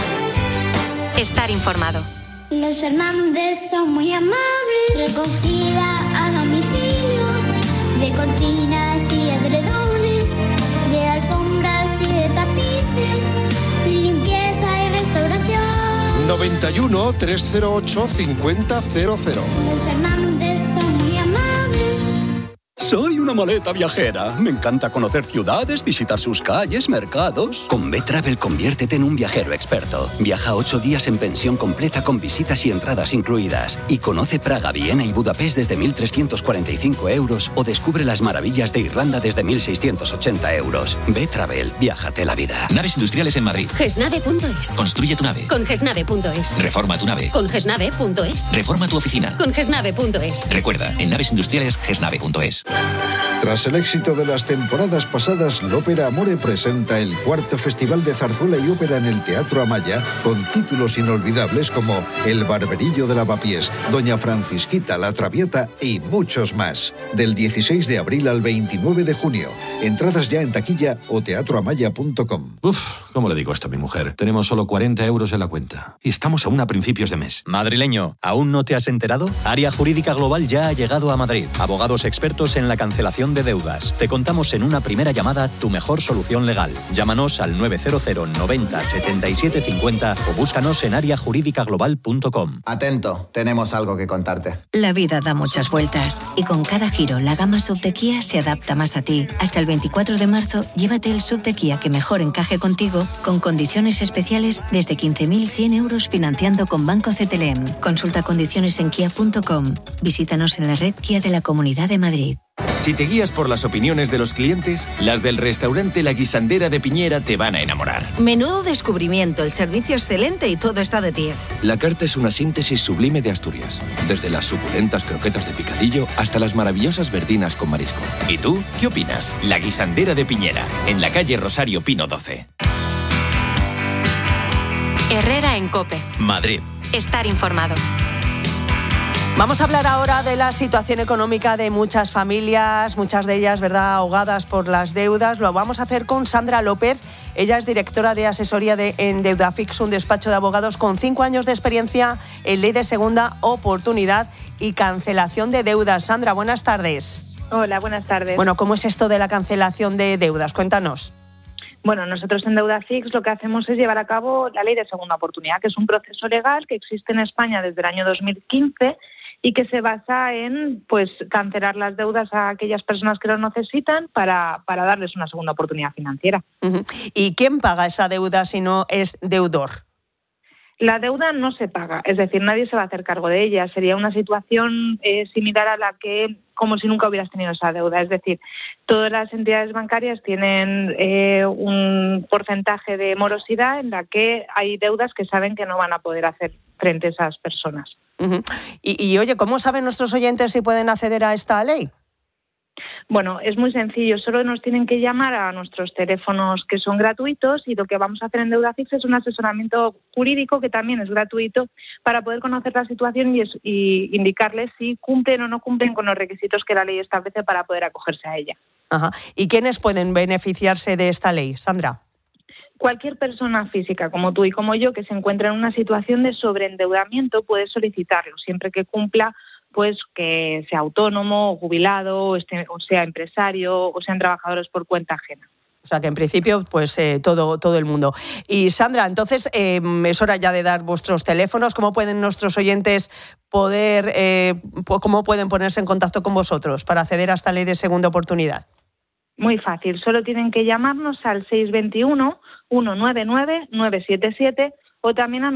Estar informado. Los Fernández son muy amables. Recogida a domicilio de cortinas y edredones, de alfombras y de tapices, limpieza y restauración. 91 308 5000. Los Fernández son muy amables. Soy una maleta viajera. Me encanta conocer ciudades, visitar sus calles, mercados. Con B-Travel conviértete en un viajero experto. Viaja 8 días en pensión completa con visitas y entradas incluidas. Y conoce Praga, Viena y Budapest desde 1.345 euros o descubre las maravillas de Irlanda desde 1.680 euros. B-Travel, viájate la vida. Naves industriales en Madrid. Gesnave.es. Construye tu nave. Con Gesnave.es. Reforma tu nave. Con Gesnave.es. Reforma tu oficina. Con Gesnave.es. Recuerda, en naves industriales, Gesnave.es. Tras el éxito de las temporadas pasadas, l'Ópera Amore presenta el 4º Festival de Zarzuela y Ópera en el Teatro Amaya, con títulos inolvidables como El Barberillo de Lavapiés, Doña Francisquita, La Traviata y muchos más. Del 16 de abril al 29 de junio. Entradas ya en taquilla o teatroamaya.com. ¿Cómo le digo esto a mi mujer? Tenemos solo 40 euros en la cuenta. Y estamos aún a principios de mes. Madrileño, ¿aún no te has enterado? Área Jurídica Global ya ha llegado a Madrid. Abogados expertos en la cancelación de deudas. Te contamos en una primera llamada tu mejor solución legal. Llámanos al 900 90 77 50 o búscanos en areajurídicaglobal.com. Atento, tenemos algo que contarte. La vida da muchas vueltas y con cada giro la gama SUV de Kia se adapta más a ti. Hasta el 24 de marzo, llévate el SUV de Kia que mejor encaje contigo, con condiciones especiales desde 15.100 euros financiando con Banco CTLM. Consulta condiciones en kia.com. Visítanos en la red Kia de la Comunidad de Madrid. Si te guías por las opiniones de los clientes, las del restaurante La Guisandera de Piñera te van a enamorar. Menudo descubrimiento, el servicio excelente y todo está de 10. La carta es una síntesis sublime de Asturias, desde las suculentas croquetas de picadillo hasta las maravillosas verdinas con marisco. ¿Y tú qué opinas? La Guisandera de Piñera, en la calle Rosario Pino 12. Herrera en COPE. Madrid. Estar informado. Vamos a hablar ahora de la situación económica de muchas familias, muchas de ellas, ¿verdad?, ahogadas por las deudas. Lo vamos a hacer con Sandra López. Ella es directora de asesoría en Deudafix, un despacho de abogados con 5 años de experiencia en ley de segunda oportunidad y cancelación de deudas. Sandra, buenas tardes. Hola, buenas tardes. Bueno, ¿cómo es esto de la cancelación de deudas? Cuéntanos. Bueno, nosotros en Deudafix lo que hacemos es llevar a cabo la ley de segunda oportunidad, que es un proceso legal que existe en España desde el año 2015 y que se basa en cancelar las deudas a aquellas personas que lo necesitan para darles una segunda oportunidad financiera. Uh-huh. ¿Y quién paga esa deuda si no es deudor? La deuda no se paga, es decir, nadie se va a hacer cargo de ella. Sería una situación similar a la que, como si nunca hubieras tenido esa deuda. Es decir, todas las entidades bancarias tienen un porcentaje de morosidad en la que hay deudas que saben que no van a poder hacer frente a esas personas. Uh-huh. Y oye, ¿cómo saben nuestros oyentes si pueden acceder a esta ley? Bueno, es muy sencillo, solo nos tienen que llamar a nuestros teléfonos que son gratuitos y lo que vamos a hacer en Deudafix es un asesoramiento jurídico que también es gratuito para poder conocer la situación y indicarles si cumplen o no cumplen con los requisitos que la ley establece para poder acogerse a ella. Ajá. ¿Y quiénes pueden beneficiarse de esta ley, Sandra? Cualquier persona física, como tú y como yo, que se encuentre en una situación de sobreendeudamiento puede solicitarlo, siempre que cumpla que sea autónomo o jubilado, o sea empresario o sean trabajadores por cuenta ajena. O sea que en principio, pues todo el mundo. Y Sandra, entonces es hora ya de dar vuestros teléfonos. ¿Cómo pueden nuestros oyentes cómo pueden ponerse en contacto con vosotros para acceder a esta ley de segunda oportunidad? Muy fácil, solo tienen que llamarnos al 621 199 977 o también a